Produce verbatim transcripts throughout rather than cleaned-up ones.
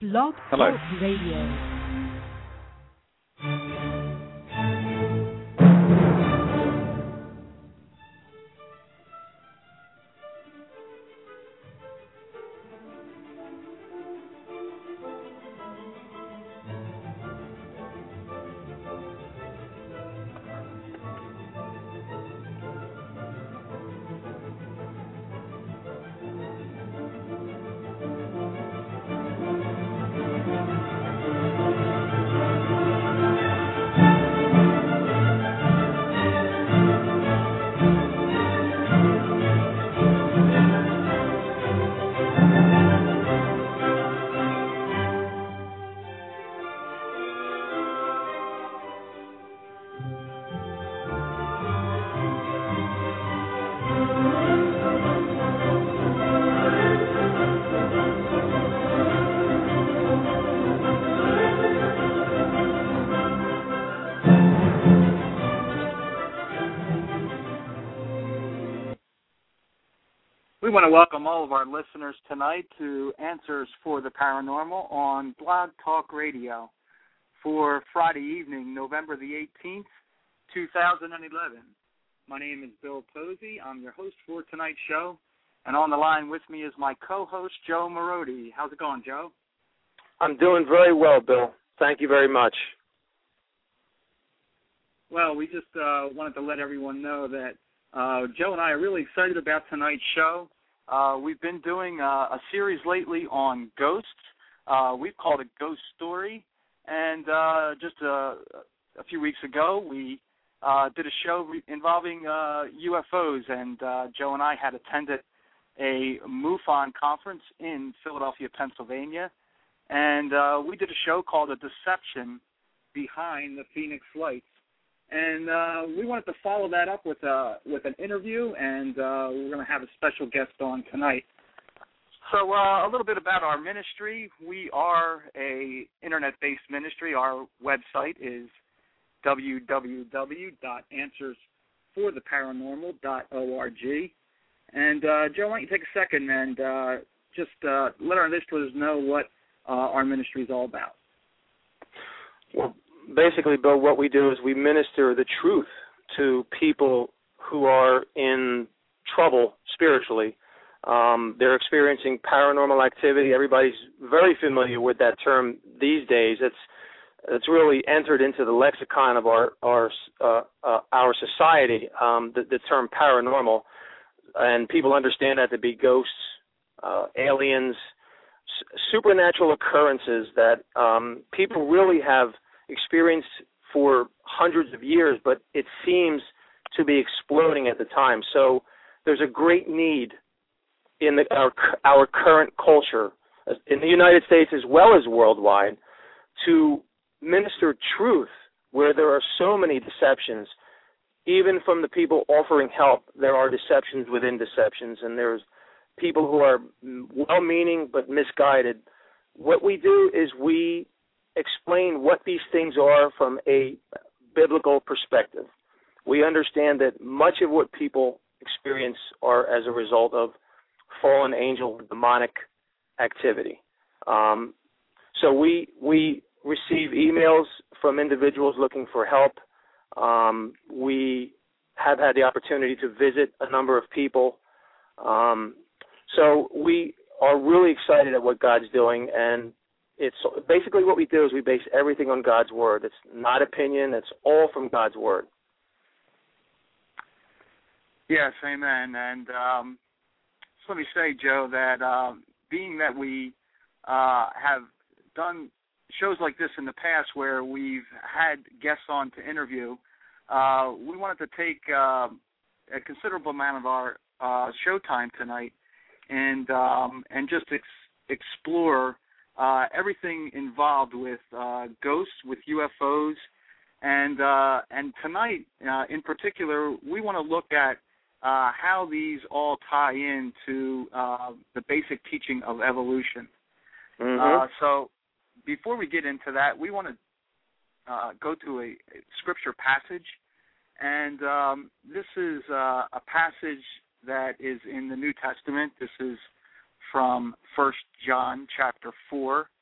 Blog Hello. Talk Radio. We want to welcome all of our listeners tonight to Answers for the Paranormal on Blog Talk Radio for Friday evening, November the eighteenth, two thousand eleven. My name is Bill Posey. I'm your host for tonight's show, and on the line with me is my co-host, Joe Marodi. How's it going, Joe? I'm doing very well, Bill. Thank you very much. Well, we just uh, wanted to let everyone know that Uh, Joe and I are really excited about tonight's show. Uh, we've been doing uh, a series lately on ghosts. Uh, we've called it Ghost Story. And uh, just a, a few weeks ago, we uh, did a show re- involving uh, U F Os. And uh, Joe and I had attended a MUFON conference in Philadelphia, Pennsylvania. And uh, we did a show called A Deception Behind the Phoenix Lights. And uh, we wanted to follow that up with uh, with an interview, and uh, we're going to have a special guest on tonight. So uh, a little bit about our ministry. We are a internet-based ministry. Our website is w w w dot answers for the paranormal dot org. And uh, Joe, why don't you take a second and uh, just uh, let our listeners know what uh, our ministry is all about. Well, basically, Bill, what we do is we minister the truth to people who are in trouble spiritually. Um, they're experiencing paranormal activity. Everybody's very familiar with that term these days. It's it's really entered into the lexicon of our our uh, uh, our society. Um, the, the term paranormal, and people understand that to be ghosts, uh, aliens, s- supernatural occurrences that um, people really have experienced for hundreds of years, but it seems to be exploding at the time. So there's a great need in the, our our current culture, in the United States as well as worldwide, to minister truth where there are so many deceptions. Even from the people offering help, there are deceptions within deceptions, and there's people who are well-meaning but misguided. What we do is we explain what these things are from a biblical perspective. We understand that much of what people experience are as a result of fallen angel demonic activity. Um, so we we receive emails from individuals looking for help. Um, we have had the opportunity to visit a number of people. Um, so we are really excited at what God's doing, and it's basically what we do is we base everything on God's word. It's not opinion. It's all from God's word. Yes, amen. And um, just let me say, Joe, that uh, being that we uh, have done shows like this in the past where we've had guests on to interview, uh, we wanted to take uh, a considerable amount of our uh, show time tonight and um, and just ex- explore Uh, everything involved with uh, ghosts, with U F Os, and uh, and tonight uh, in particular, we want to look at uh, how these all tie into uh, the basic teaching of evolution. Mm-hmm. Uh, so before we get into that, we want to uh, go to a, a scripture passage, and um, this is uh, a passage that is in the New Testament. This is from First John chapter four,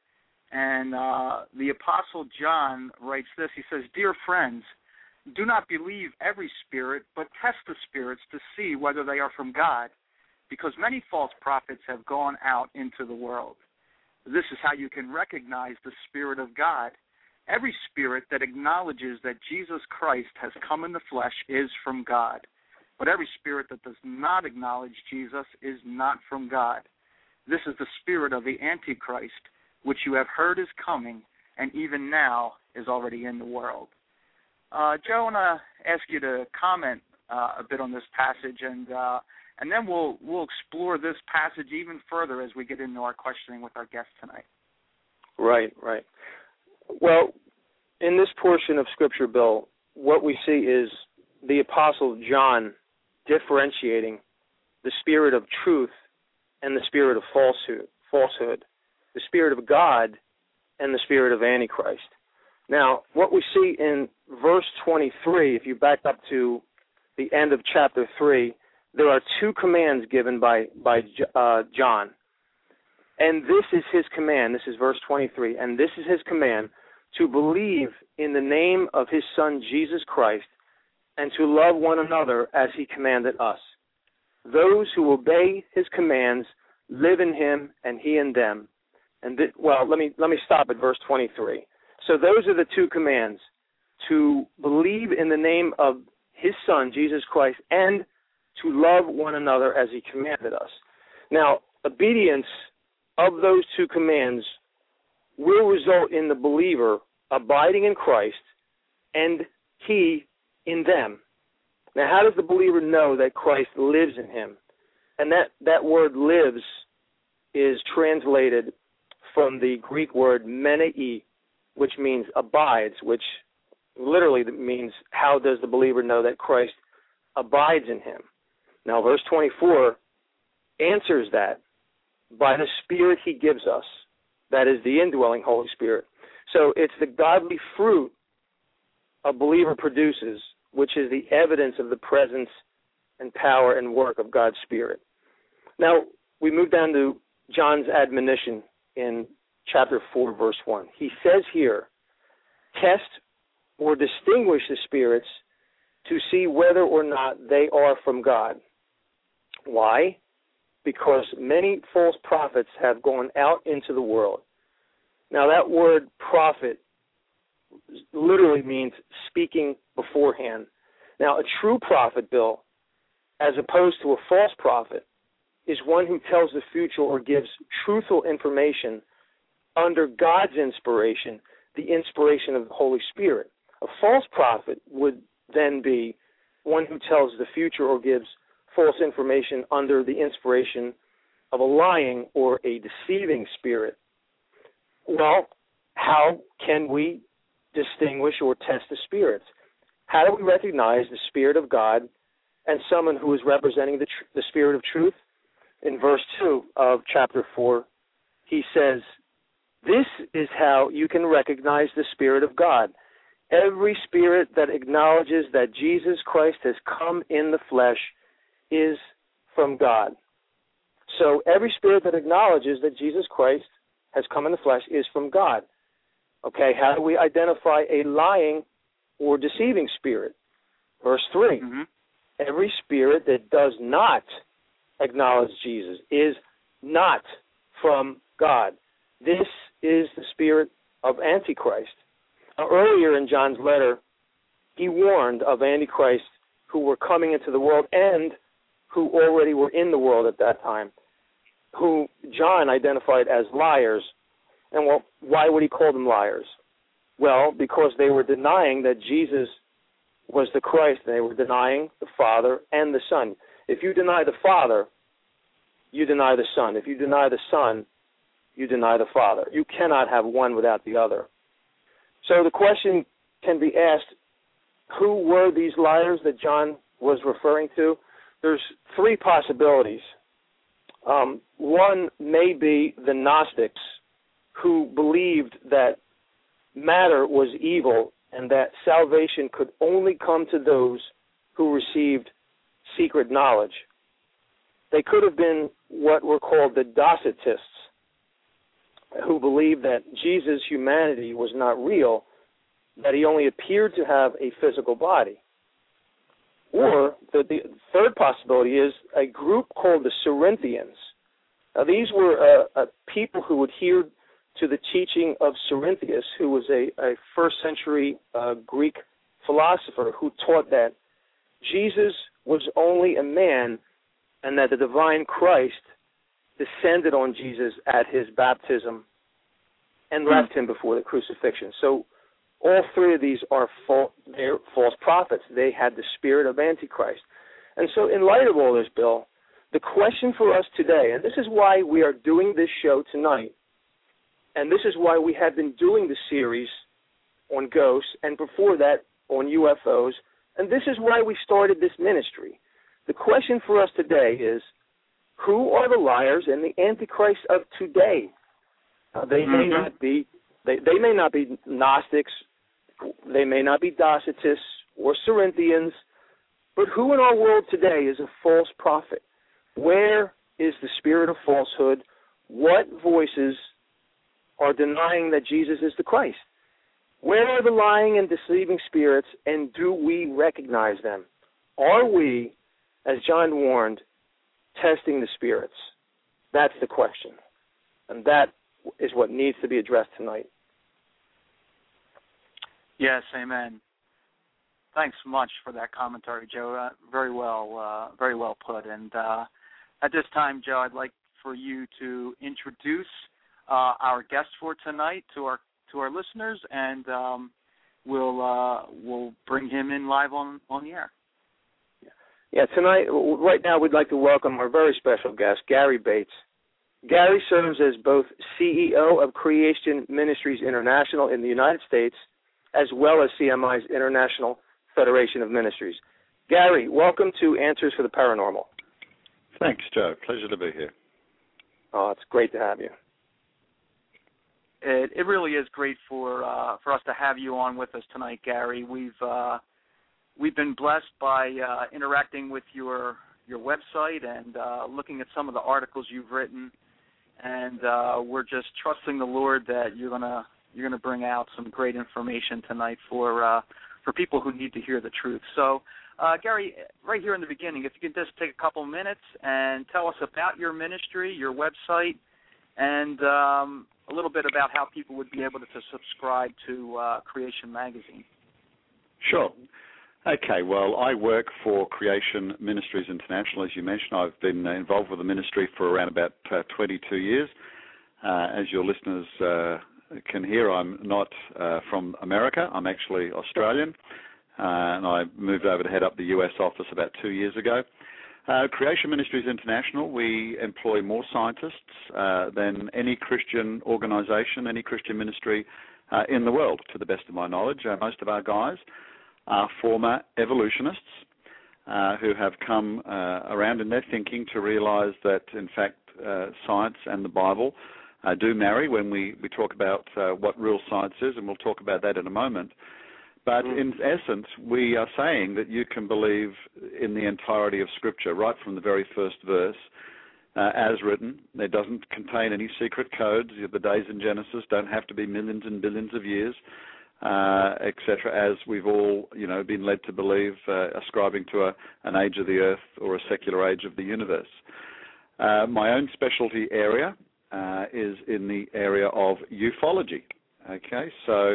And uh, the Apostle John writes this. He says, "Dear friends, do not believe every spirit, but test the spirits to see whether they are from God, because many false prophets have gone out into the world. This is how you can recognize the Spirit of God. Every spirit that acknowledges that Jesus Christ has come in the flesh is from God. But every spirit that does not acknowledge Jesus is not from God. This is the spirit of the Antichrist, which you have heard is coming, and even now is already in the world." Uh, Joe, I want to ask you to comment uh, a bit on this passage, and uh, and then we'll we'll explore this passage even further as we get into our questioning with our guest tonight. Right, right. Well, in this portion of Scripture, Bill, what we see is the Apostle John differentiating the spirit of truth and the spirit of falsehood, falsehood, the spirit of God and the spirit of Antichrist. Now, what we see in verse twenty-three, if you back up to the end of chapter three, there are two commands given by, by uh, John. And this is his command. This is verse twenty-three. And this is his command, to believe in the name of his Son, Jesus Christ, and to love one another as he commanded us. Those who obey his commands live in him and he in them. And th- well, let me let me stop at verse twenty-three. So those are the two commands, to believe in the name of his Son, Jesus Christ, and to love one another as he commanded us. Now, obedience of those two commands will result in the believer abiding in Christ and he in them. Now, how does the believer know that Christ lives in him? And that, that word lives is translated from the Greek word menei, which means abides, which literally means how does the believer know that Christ abides in him? Now, verse twenty-four answers that by the Spirit he gives us, that is the indwelling Holy Spirit. So it's the godly fruit a believer produces, which is the evidence of the presence and power and work of God's Spirit. Now, we move down to John's admonition in chapter four, verse one. He says here, test or distinguish the spirits to see whether or not they are from God. Why? Because many false prophets have gone out into the world. Now, that word prophet literally means speaking beforehand. Now, a true prophet, Bill, as opposed to a false prophet, is one who tells the future or gives truthful information under God's inspiration, the inspiration of the Holy Spirit. A false prophet would then be one who tells the future or gives false information under the inspiration of a lying or a deceiving spirit. Well, how can we distinguish or test the spirits? How do we recognize the Spirit of God and someone who is representing the, tr- the Spirit of truth? In verse two of chapter four, he says, this is how you can recognize the Spirit of God. Every spirit that acknowledges that Jesus Christ has come in the flesh is from God. So every spirit that acknowledges that Jesus Christ has come in the flesh is from God. Okay, how do we identify a lying or deceiving spirit? Verse three, mm-hmm. Every spirit that does not acknowledge Jesus is not from God. This is the spirit of Antichrist. Now, earlier in John's letter, he warned of Antichrist who were coming into the world and who already were in the world at that time, who John identified as liars. And well, why would he call them liars? Well, because they were denying that Jesus was the Christ. They were denying the Father and the Son. If you deny the Father, you deny the Son. If you deny the Son, you deny the Father. You cannot have one without the other. So the question can be asked, who were these liars that John was referring to? There's three possibilities. Um, one may be the Gnostics, who believed that matter was evil and that salvation could only come to those who received secret knowledge. They could have been what were called the Docetists. who believed that Jesus' humanity was not real, that he only appeared to have a physical body. Or the, the third possibility is a group called the Cerinthians. Now, these were uh, uh, people who adhered to the teaching of Cerinthius, who was a, a first century uh, Greek philosopher who taught that Jesus was only a man and that the divine Christ descended on Jesus at his baptism and left him before the crucifixion. So all three of these are false, they're false prophets. They had the spirit of Antichrist. And so in light of all this, Bill, the question for us today, and this is why we are doing this show tonight, and this is why we have been doing the series on ghosts and before that on U F Os, and this is why we started this ministry. The question for us today is, who are the liars and the Antichrist of today? Uh, they mm-hmm. may not be they, they may not be Gnostics, they may not be Docetists or Cerinthians, but who in our world today is a false prophet? Where is the spirit of falsehood? What voices are denying that Jesus is the Christ? Where are the lying and deceiving spirits, and do we recognize them? Are we, as John warned, testing the spirits? That's the question. And that is what needs to be addressed tonight. Yes, amen. Thanks so much for that commentary, Joe. Uh, very well, uh, very well put. And uh, at this time, Joe, I'd like for you to introduce uh, our guest for tonight to our to our listeners, and um, we'll uh, we'll bring him in live on, on the air. Yeah, tonight, right now, we'd like to welcome our very special guest, Gary Bates. Gary serves as both C E O of Creation Ministries International in the United States, as well as C M I's International Federation of Ministries. Gary, welcome to Answers for the Paranormal. Thanks, Joe. Pleasure to be here. Oh, it's great to have you. It, it really is great for uh, for us to have you on with us tonight, Gary. We've uh, we've been blessed by uh, interacting with your your website and uh, looking at some of the articles you've written, and uh, we're just trusting the Lord that you're gonna you're gonna bring out some great information tonight for uh, for people who need to hear the truth. So, uh, Gary, right here in the beginning, if you could just take a couple minutes and tell us about your ministry, your website, and um, a little bit about how people would be able to, to subscribe to uh, Creation Magazine. Sure. Okay, well, I work for Creation Ministries International, as you mentioned. I've been involved with the ministry for around about uh, twenty-two years. Uh, as your listeners uh, can hear, I'm not uh, from America. I'm actually Australian, uh, and I moved over to head up the U S office about two years ago. Uh, Creation Ministries International, we employ more scientists uh, than any Christian organization, any Christian ministry uh, in the world, to the best of my knowledge. Uh, most of our guys are former evolutionists uh, who have come uh, around in their thinking to realize that, in fact, uh, science and the Bible uh, do marry when we, we talk about uh, what real science is, and we'll talk about that in a moment. But in essence, we are saying that you can believe in the entirety of Scripture, right from the very first verse, uh, as written. It doesn't contain any secret codes. The days in Genesis don't have to be millions and billions of years, uh, et cetera, as we've all, you know, been led to believe, uh, ascribing to a, an age of the earth or a secular age of the universe. Uh, my own specialty area uh, is in the area of ufology. Okay, so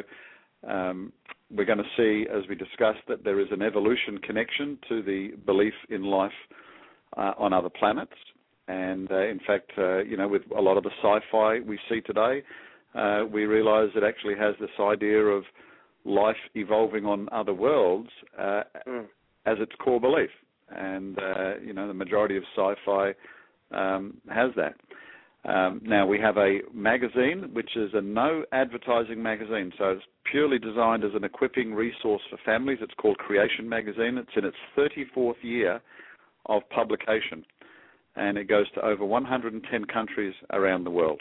um, we're going to see, as we discussed, that there is an evolution connection to the belief in life uh, on other planets. And, uh, in fact, uh, you know, with a lot of the sci-fi we see today, uh, we realize it actually has this idea of life evolving on other worlds uh, mm. as its core belief. And, uh, you know, the majority of sci-fi um, has that. Um, now, we have a magazine, which is a no-advertising magazine, so it's purely designed as an equipping resource for families. It's called Creation Magazine. It's in its thirty-fourth year of publication, and it goes to over one hundred ten countries around the world.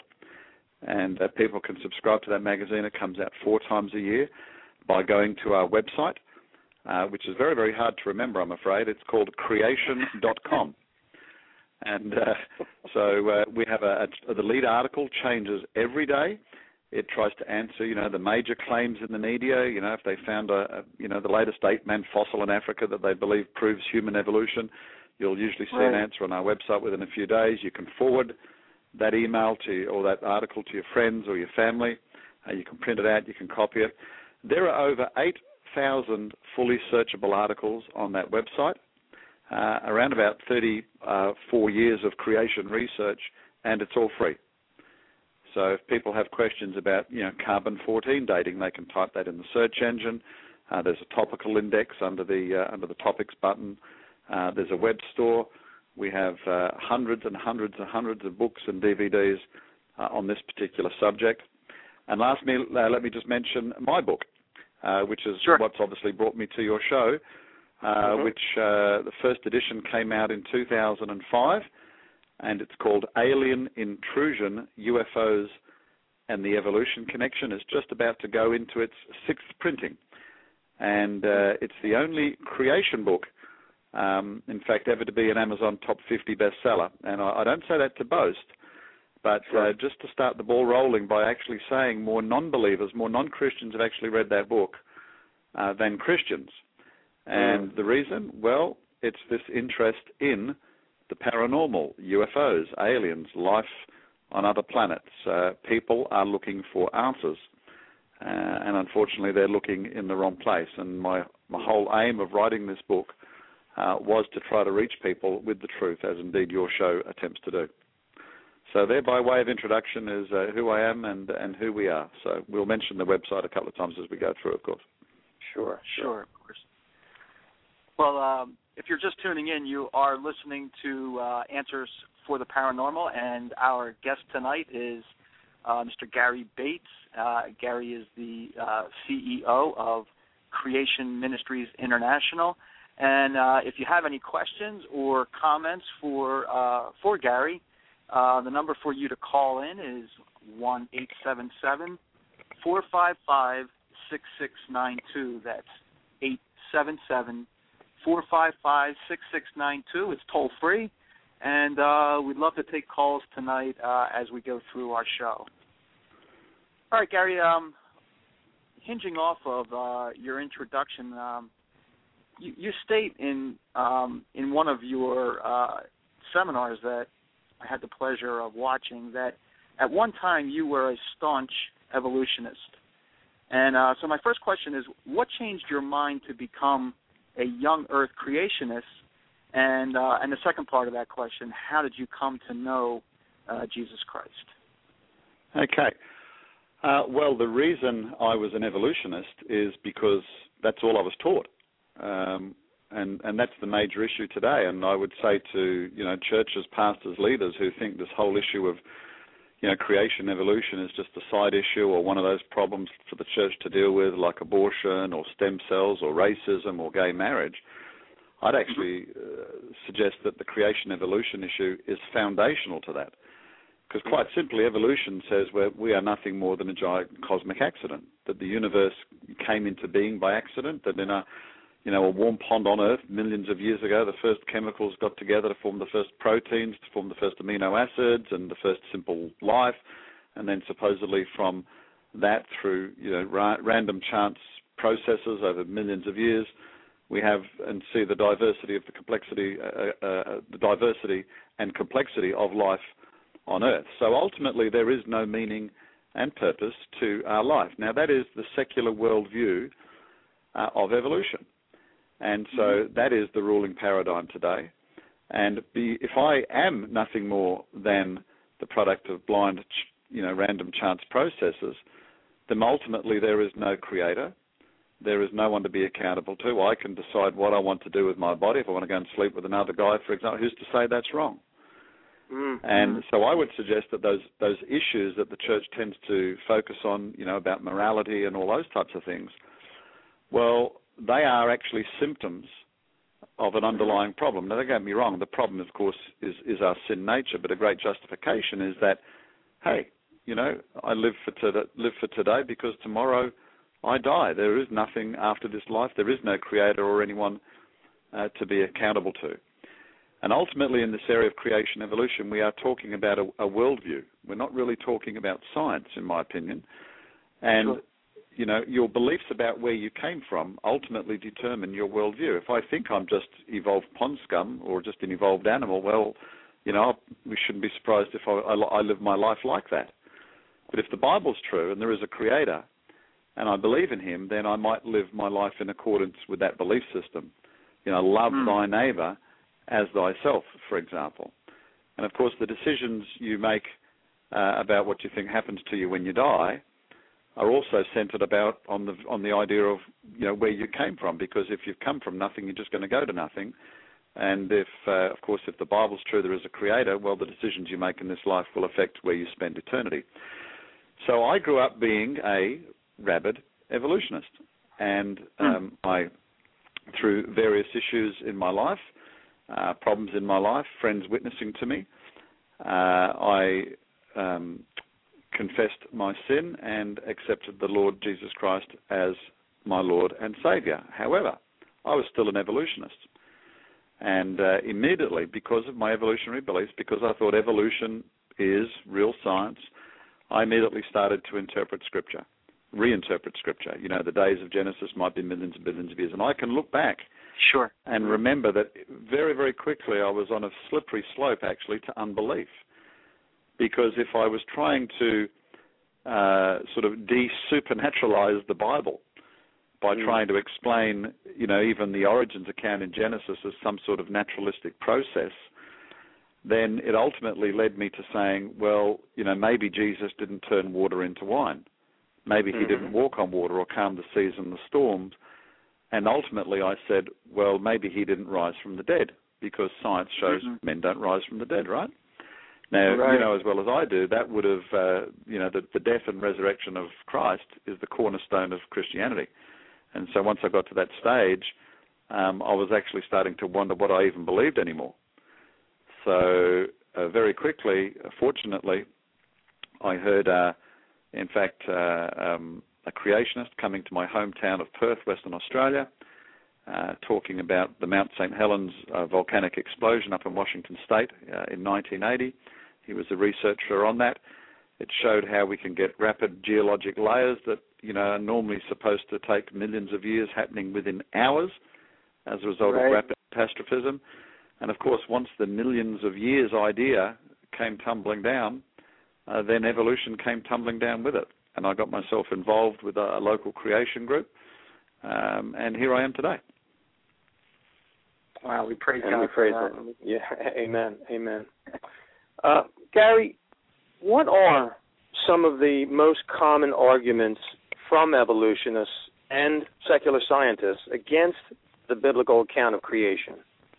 And uh, people can subscribe to that magazine. It comes out four times a year by going to our website, uh, which is very, very hard to remember, I'm afraid. It's called creation dot com. And uh, so uh, we have a, a, the lead article changes every day. It tries to answer, you know, the major claims in the media. You know, if they found, a, a you know, the latest eight-man fossil in Africa that they believe proves human evolution, you'll usually see right. an answer on our website within a few days. You can forward that email to or that article to your friends or your family. Uh, you can print it out. You can copy it. There are over eight thousand fully searchable articles on that website. Uh, around about thirty-four years of creation research, and it's all free. So if people have questions about, you know, carbon fourteen dating, they can type that in the search engine. Uh, there's a topical index under the uh, under the topics button. Uh, there's a web store. We have uh, hundreds and hundreds and hundreds of books and D V Ds uh, on this particular subject. And lastly, uh, let me just mention my book, uh, which is sure. what's obviously brought me to your show. Uh, mm-hmm. which uh, the first edition came out in two thousand five, and it's called Alien Intrusion, U F Os and the Evolution Connection. It's just about to go into its sixth printing, and uh, it's the only creation book, um, in fact, ever to be an Amazon top fifty bestseller. And I, I don't say that to boast, but sure. uh, just to start the ball rolling by actually saying more non-believers, more non-Christians have actually read that book uh, than Christians. And the reason? Well, it's this interest in the paranormal, U F Os, aliens, life on other planets. Uh, people are looking for answers, uh, and unfortunately they're looking in the wrong place. And my, my whole aim of writing this book uh, was to try to reach people with the truth, as indeed your show attempts to do. So there, by way of introduction, is uh, who I am and, and who we are. So we'll mention the website a couple of times as we go through, of course. Sure, sure, of course. Well, um, if you're just tuning in, you are listening to uh, Answers for the Paranormal, and our guest tonight is uh, Mister Gary Bates. Uh, Gary is the uh, C E O of Creation Ministries International. And uh, if you have any questions or comments for uh, for Gary, uh, the number for you to call in is one eight seven seven, four five five, six six nine two. That's eight seven seven, four five five, six six nine two. It's toll free, and uh, we'd love to take calls tonight uh, as we go through our show. All right, Gary, um, hinging off of uh, your introduction, um, you, you state in um, in one of your uh, seminars that I had the pleasure of watching that at one time you were a staunch evolutionist. And uh, so my first question is, what changed your mind to become a young Earth creationist? And uh, and the second part of that question, how did you come to know uh, Jesus Christ? Okay. Uh, well, the reason I was an evolutionist is because that's all I was taught. Um, and, and that's the major issue today. And I would say to, you know, churches, pastors, leaders who think this whole issue of, you know, creation, evolution is just a side issue or one of those problems for the church to deal with, like abortion or stem cells or racism or gay marriage, I'd actually uh, suggest that the creation evolution issue is foundational to that. Because quite simply, evolution says we're, we are nothing more than a giant cosmic accident, that the universe came into being by accident, that in a, you know, a warm pond on Earth millions of years ago, the first chemicals got together to form the first proteins, to form the first amino acids and the first simple life, and then supposedly from that through, you know, ra- random chance processes over millions of years, we have and see the diversity of the complexity, uh, uh, the diversity and complexity of life on Earth. So ultimately, there is no meaning and purpose to our life. Now, that is the secular worldview uh, of evolution. And so mm-hmm. that is the ruling paradigm today. And be, if I am nothing more than the product of blind, you know, random chance processes, then ultimately there is no creator. There is no one to be accountable to. I can decide what I want to do with my body. If I want to go and sleep with another guy, for example, who's to say that's wrong? Mm-hmm. And so I would suggest that those those issues that the church tends to focus on, you know, about morality and all those types of things, well, they are actually symptoms of an underlying problem. Now, don't get me wrong, the problem, of course, is, is our sin nature, but a great justification is that, hey, you know, I live for, to- live for today because tomorrow I die. There is nothing after this life. There is no creator or anyone uh, to be accountable to. And ultimately, in this area of creation evolution, we are talking about a, a worldview. We're not really talking about science, in my opinion. And, sure. you know, your beliefs about where you came from ultimately determine your worldview. If I think I'm just evolved pond scum or just an evolved animal, well, you know, we shouldn't be surprised if I, I, I live my life like that. But if the Bible's true and there is a creator and I believe in him, then I might live my life in accordance with that belief system. You know, love mm. thy neighbor as thyself, for example. And, of course, the decisions you make uh, about what you think happens to you when you die are also centered about on the on the idea of, you know, where you came from, because if you've come from nothing, you're just going to go to nothing. And if, uh, of course, if the Bible's true, there is a creator, well, the decisions you make in this life will affect where you spend eternity. So I grew up being a rabid evolutionist, and um, mm. I, through various issues in my life, uh, problems in my life, friends witnessing to me, uh, I um, confessed my sin and accepted the Lord Jesus Christ as my Lord and Savior. However, I was still an evolutionist. And uh, immediately, because of my evolutionary beliefs, because I thought evolution is real science, I immediately started to interpret Scripture, reinterpret Scripture. You know, the days of Genesis might be millions and billions of years. And I can look back sure. and remember that very, very quickly I was on a slippery slope, actually, to unbelief. Because if I was trying to uh, sort of de-supernaturalize the Bible by mm. trying to explain, you know, even the origins account in Genesis as some sort of naturalistic process, then it ultimately led me to saying, well, you know, maybe Jesus didn't turn water into wine. Maybe he mm-hmm. didn't walk on water or calm the seas and the storms. And ultimately I said, well, maybe he didn't rise from the dead, because science shows mm-hmm. men don't rise from the dead, right? Now, right. you know as well as I do, that would have, uh, you know, the, the death and resurrection of Christ is the cornerstone of Christianity. And so once I got to that stage, um, I was actually starting to wonder what I even believed anymore. So uh, very quickly, uh, fortunately, I heard, uh, in fact, uh, um, a creationist coming to my hometown of Perth, Western Australia, uh, talking about the Mount Saint Helens uh, volcanic explosion up in Washington State uh, in nineteen eighty. He was a researcher on that. It showed how we can get rapid geologic layers that, you know, are normally supposed to take millions of years happening within hours as a result right. of rapid catastrophism. And, of course, once the millions of years idea came tumbling down, uh, then evolution came tumbling down with it. And I got myself involved with a, a local creation group, um, and here I am today. Wow, we praise and God we praise for that. Him. Yeah, amen, amen. Uh, Gary, what are some of the most common arguments from evolutionists and secular scientists against the biblical account of creation?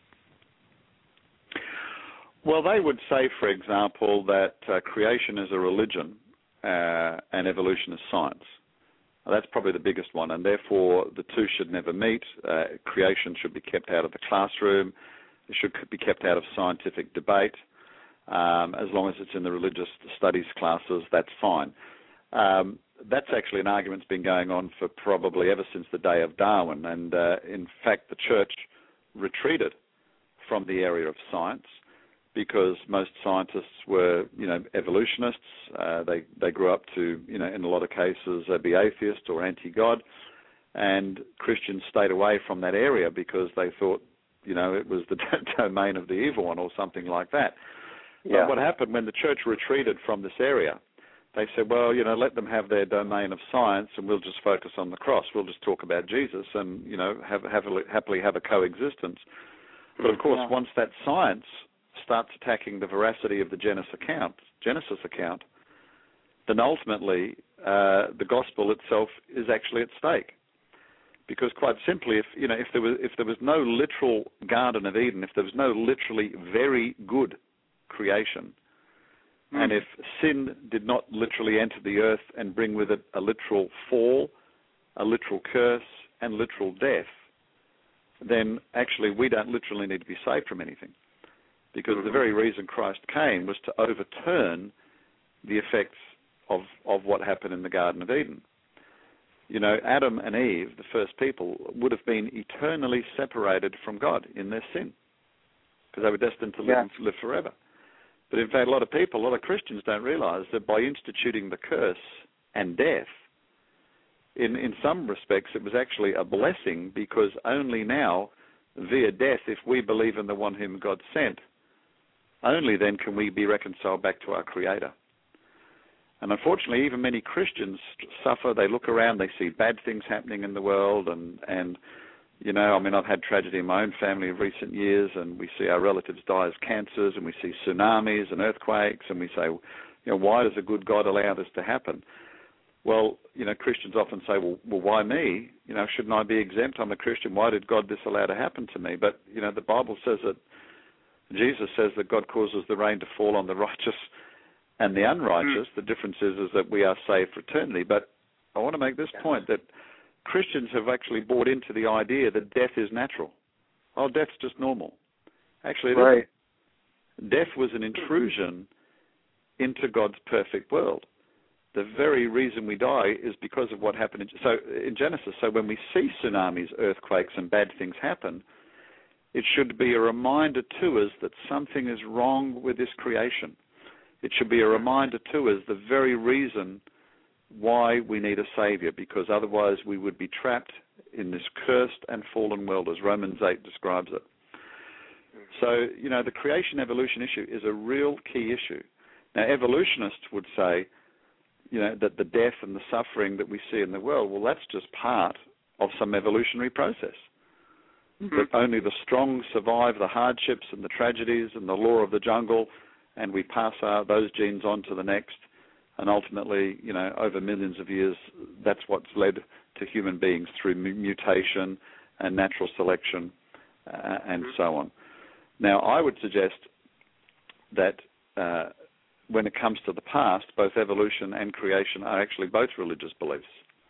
Well, they would say, for example, that uh, creation is a religion uh, and evolution is science. Well, that's probably the biggest one, and therefore the two should never meet. Uh, creation should be kept out of the classroom. It should be kept out of scientific debate. Um, as long as it's in the religious studies classes, that's fine. Um, that's actually an argument that's been going on for probably ever since the day of Darwin, and uh, in fact the church retreated from the area of science, because most scientists were, you know, evolutionists. Uh, they they grew up to, you know, in a lot of cases, uh, be atheist or anti-God, and Christians stayed away from that area because they thought, you know, it was the domain of the evil one or something like that. Yeah. But what happened when the church retreated from this area? They said, well, you know, let them have their domain of science, and we'll just focus on the cross. We'll just talk about Jesus, and, you know, have, have a, happily have a coexistence. But of course, yeah. once that science starts attacking the veracity of the Genesis account, Genesis account, then ultimately uh, the gospel itself is actually at stake. Because quite simply, if you know, if there was if there was no literal Garden of Eden, if there was no literally very good creation, mm. and if sin did not literally enter the earth and bring with it a literal fall, a literal curse, and literal death, then actually we don't literally need to be saved from anything. Because mm-hmm. the very reason Christ came was to overturn the effects of, of what happened in the Garden of Eden. You know, Adam and Eve, the first people, would have been eternally separated from God in their sin. because they were destined to live, yeah. and live forever. But in fact, a lot of people, a lot of Christians don't realize that by instituting the curse and death, in, in some respects it was actually a blessing, because only now, via death, if we believe in the one whom God sent, only then can we be reconciled back to our Creator. And unfortunately, even many Christians suffer. They look around, they see bad things happening in the world, and, and you know, I mean, I've had tragedy in my own family in recent years, and we see our relatives die as cancers, and we see tsunamis and earthquakes, and we say, you know, why does a good God allow this to happen? Well, you know, Christians often say, well, well, why me? You know, shouldn't I be exempt? I'm a Christian. Why did God disallow to happen to me? But, you know, the Bible says that, Jesus says that God causes the rain to fall on the righteous and the unrighteous. Mm. The difference is, is that we are saved for eternity. But I want to make this point, that Christians have actually bought into the idea that death is natural. Oh, death's just normal. Actually, it right. isn't. Death was an intrusion into God's perfect world. The very reason we die is because of what happened in, so in Genesis. So when we see tsunamis, earthquakes, and bad things happen, it should be a reminder to us that something is wrong with this creation. It should be a reminder to us the very reason why we need a Savior, because otherwise we would be trapped in this cursed and fallen world, as Romans eight describes it. So, you know, the creation-evolution issue is a real key issue. Now, evolutionists would say, you know, that the death and the suffering that we see in the world, well, that's just part of some evolutionary process. Mm-hmm. That only the strong survive the hardships and the tragedies and the law of the jungle, and we pass our, those genes on to the next, and ultimately, you know, over millions of years, that's what's led to human beings through mutation and natural selection uh, and mm-hmm. so on. Now, I would suggest that uh, when it comes to the past, both evolution and creation are actually both religious beliefs.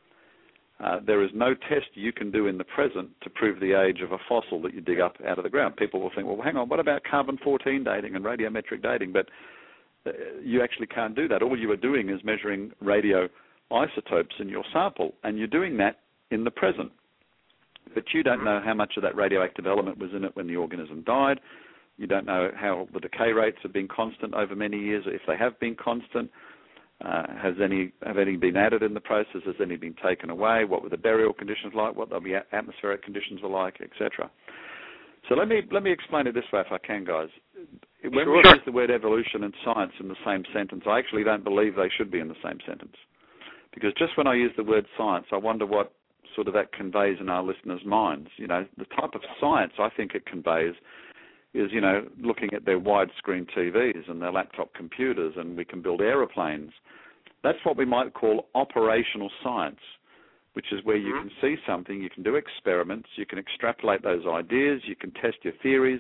Uh, there is no test you can do in the present to prove the age of a fossil that you dig up out of the ground. People will think, well, hang on, what about carbon fourteen dating and radiometric dating? But uh, you actually can't do that. All you are doing is measuring radioisotopes in your sample, and you're doing that in the present. But you don't know how much of that radioactive element was in it when the organism died. You don't know how the decay rates have been constant over many years, or if they have been constant. Uh, has any have any been added in the process? Has any been taken away? What were the burial conditions like? What the atmospheric conditions were like, et cetera. So let me let me explain it this way, if I can, guys. When sure. we use the word evolution and science in the same sentence, I actually don't believe they should be in the same sentence, because just when I use the word science, I wonder what sort of that conveys in our listeners' minds. You know, the type of science I think it conveys is, you know, looking at their widescreen T Vs and their laptop computers, and we can build aeroplanes. That's what we might call operational science, which is where you can see something, you can do experiments, you can extrapolate those ideas, you can test your theories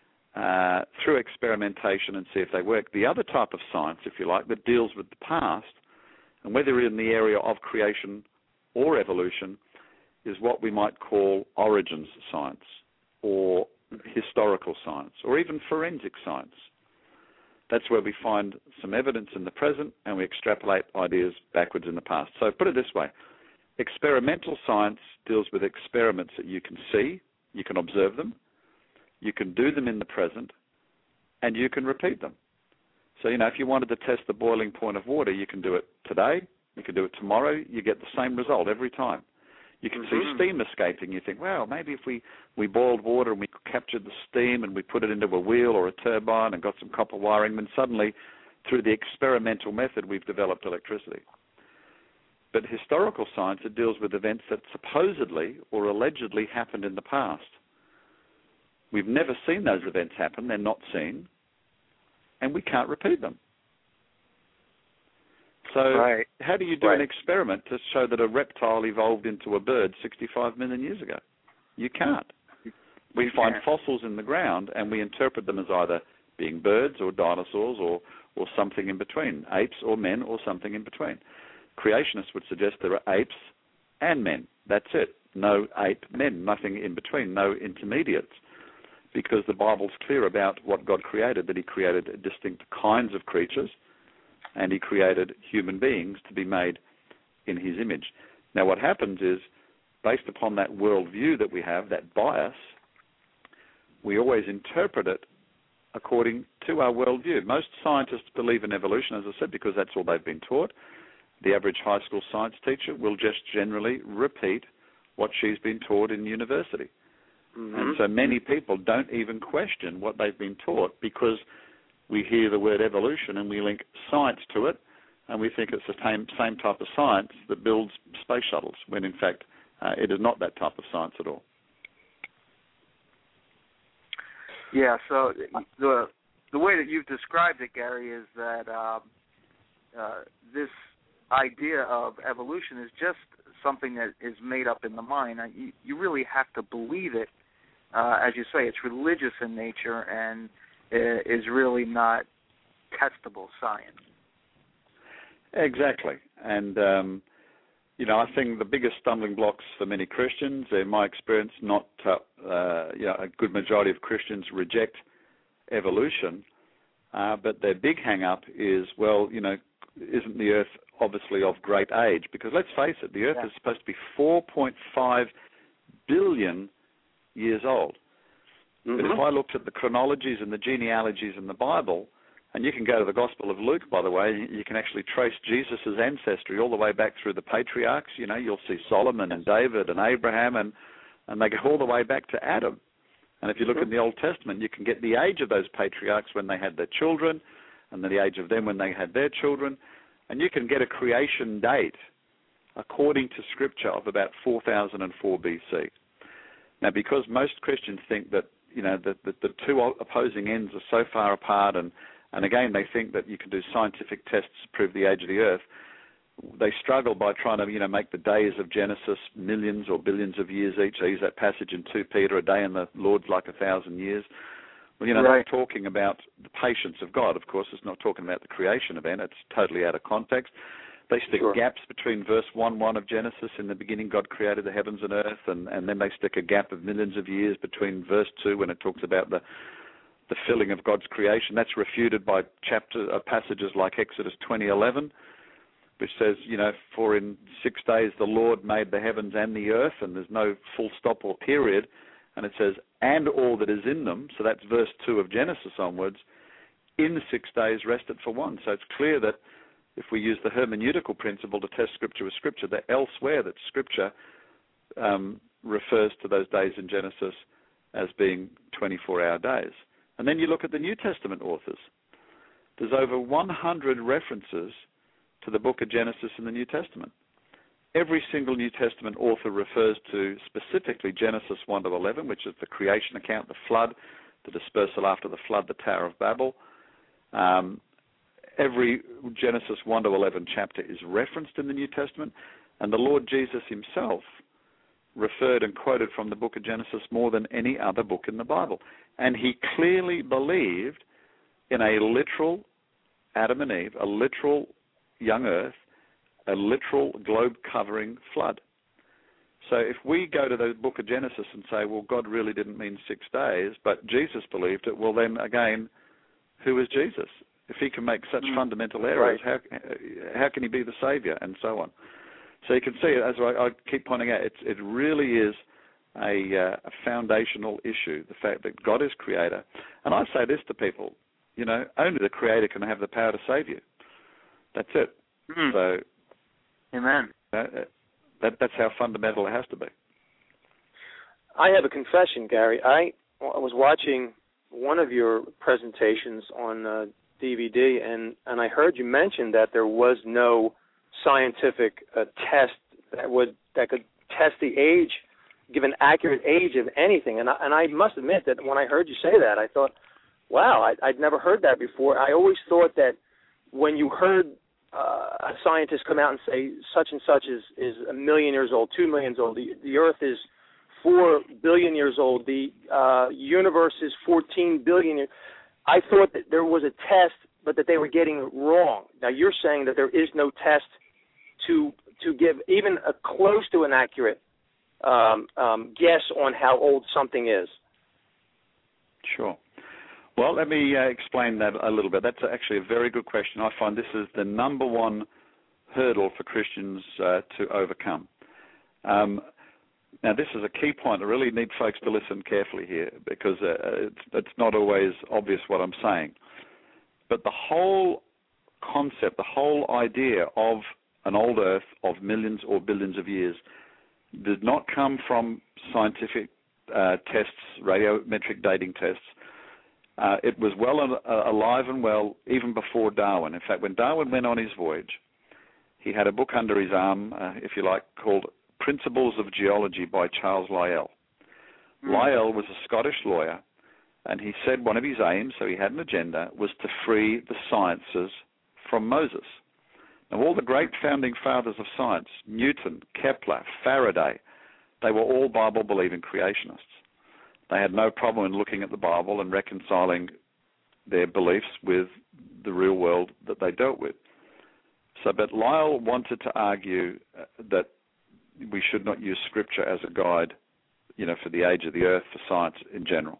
uh, through experimentation and see if they work. The other type of science, if you like, that deals with the past, and whether in the area of creation or evolution, is what we might call origins science, or historical science, or even forensic science. That's where we find some evidence in the present and we extrapolate ideas backwards in the past. So put it this way, experimental science deals with experiments that you can see, you can observe them, you can do them in the present, and you can repeat them. So, you know, if you wanted to test the boiling point of water, you can do it today, you can do it tomorrow, you get the same result every time. You can see steam escaping. You think, well, maybe if we, we boiled water and we captured the steam and we put it into a wheel or a turbine and got some copper wiring, then suddenly, through the experimental method, we've developed electricity. But historical science, it deals with events that supposedly or allegedly happened in the past. We've never seen those events happen. They're not seen. And we can't repeat them. So right. how do you do right. an experiment to show that a reptile evolved into a bird sixty-five million years ago? You can't. We you find can't. fossils in the ground and we interpret them as either being birds or dinosaurs or, or something in between, apes or men or something in between. Creationists would suggest there are apes and men. That's it. No ape men, nothing in between, no intermediates. Because the Bible's clear about what God created, that he created distinct kinds of creatures, and he created human beings to be made in his image. Now what happens is, based upon that worldview that we have, that bias, we always interpret it according to our worldview. Most scientists believe in evolution, as I said, because that's all they've been taught. The average high school science teacher will just generally repeat what she's been taught in university. Mm-hmm. And so many people don't even question what they've been taught because we hear the word evolution and we link science to it, and we think it's the same, same type of science that builds space shuttles, when in fact uh, it is not that type of science at all. Yeah, so the the way that you've described it, Gary, is that uh, uh, this idea of evolution is just something that is made up in the mind. You, you really have to believe it. Uh, as you say, it's religious in nature and is really not testable science. Exactly. And, um, you know, I think the biggest stumbling blocks for many Christians, in my experience, not, uh, uh, you know, a good majority of Christians reject evolution, uh, but their big hang-up is, well, you know, isn't the Earth obviously of great age? Because let's face it, the Earth yeah. is supposed to be four point five billion years old. Mm-hmm. But if I looked at the chronologies and the genealogies in the Bible, and you can go to the Gospel of Luke, by the way, you can actually trace Jesus' ancestry all the way back through the patriarchs. You know, you'll see Solomon and David and Abraham, and, and they go all the way back to Adam. And if you look mm-hmm. in the Old Testament, you can get the age of those patriarchs when they had their children, and then the age of them when they had their children. And you can get a creation date, according to Scripture, of about four thousand four B C. Now, because most Christians think that, you know, that the, the two opposing ends are so far apart, and, and again, they think that you can do scientific tests to prove the age of the Earth, they struggle by trying to, you know, make the days of Genesis millions or billions of years each. They use that passage in Second Peter, a day in the Lord's like a thousand years. Well, you know, right. They're talking about the patience of God. Of course, it's not talking about the creation event. It's totally out of context. They stick sure. gaps between verse one one of Genesis, in the beginning God created the heavens and earth, and, and then they stick a gap of millions of years between verse two when it talks about the the filling of God's creation. That's refuted by chapter uh, passages like Exodus twenty eleven, which says, you know, for in six days the Lord made the heavens and the earth, and there's no full stop or period, and it says, and all that is in them, so that's verse two of Genesis onwards, in the six days rested for one. So it's clear that if we use the hermeneutical principle to test Scripture with Scripture, that elsewhere that Scripture um, refers to those days in Genesis as being twenty-four hour days. And then you look at the New Testament authors. There's over one hundred references to the book of Genesis in the New Testament. Every single New Testament author refers to specifically Genesis one to eleven, which is the creation account, the flood, the dispersal after the flood, the Tower of Babel. Um, every Genesis one to eleven chapter is referenced in the New Testament, and the Lord Jesus himself referred and quoted from the book of Genesis more than any other book in the Bible. And he clearly believed in a literal Adam and Eve, a literal young earth, a literal globe-covering flood. So if we go to the book of Genesis and say, well, God really didn't mean six days, but Jesus believed it, well, then, again, who is Jesus? If he can make such mm. fundamental errors, right. how, how can he be the Savior, and so on? So you can see, as I, I keep pointing out, it's, it really is a, uh, a foundational issue, the fact that God is Creator. And I say this to people, you know, only the Creator can have the power to save you. That's it. Mm. So, Amen. Uh, that, that's how fundamental it has to be. I have a confession, Gary. I, I was watching one of your presentations on uh, D V D, and, and I heard you mention that there was no scientific uh, test that would that could test the age, give an accurate age of anything. And I, and I must admit that when I heard you say that, I thought, wow, I, I'd never heard that before. I always thought that when you heard uh, a scientist come out and say such and such is, is a million years old, two million years old, the, the Earth is four billion years old, the uh, universe is fourteen billion years, I thought that there was a test, but that they were getting it wrong. Now you're saying that there is no test to to give even a close to an accurate um, um, guess on how old something is. Sure. Well, let me uh, explain that a little bit. That's actually a very good question. I find this is the number one hurdle for Christians uh, to overcome. Um, Now, this is a key point. I really need folks to listen carefully here because uh, it's, it's not always obvious what I'm saying. But the whole concept, the whole idea of an old Earth of millions or billions of years did not come from scientific uh, tests, radiometric dating tests. Uh, it was well uh, alive and well even before Darwin. In fact, when Darwin went on his voyage, he had a book under his arm, uh, if you like, called Principles of Geology by Charles Lyell. Mm. Lyell was a Scottish lawyer, and he said one of his aims, so he had an agenda, was to free the sciences from Moses. Now, all the great founding fathers of science, Newton, Kepler, Faraday, they were all Bible-believing creationists. They had no problem in looking at the Bible and reconciling their beliefs with the real world that they dealt with. So, but Lyell wanted to argue that we should not use Scripture as a guide, you know, for the age of the earth, for science in general.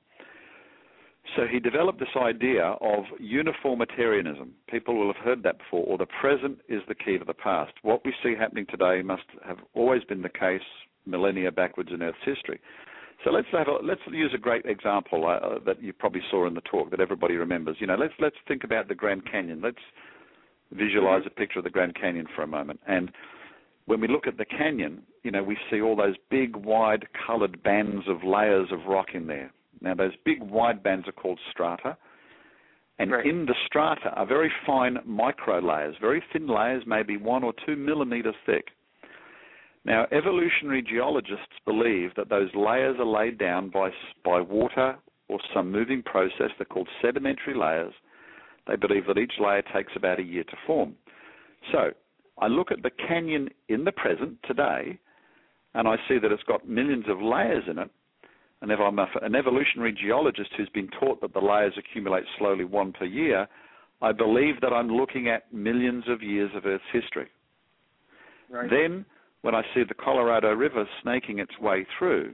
So he developed this idea of uniformitarianism. People will have heard that before, or the present is the key to the past. What we see happening today must have always been the case millennia backwards in Earth's history. So let's have a, let's use a great example uh, that you probably saw in the talk that everybody remembers. You know, let's let's think about the Grand Canyon. Let's visualize a picture of the Grand Canyon for a moment. And when we look at the canyon, you know, we see all those big, wide, colored bands of layers of rock in there. Now, those big, wide bands are called strata. And right. in the strata are very fine micro layers, very thin layers, maybe one or two millimeters thick. Now, evolutionary geologists believe that those layers are laid down by, by water or some moving process. They're called sedimentary layers. They believe that each layer takes about a year to form. So I look at the canyon in the present today, and I see that it's got millions of layers in it. And if I'm a, an evolutionary geologist who's been taught that the layers accumulate slowly one per year, I believe that I'm looking at millions of years of Earth's history. Right. Then, when I see the Colorado River snaking its way through,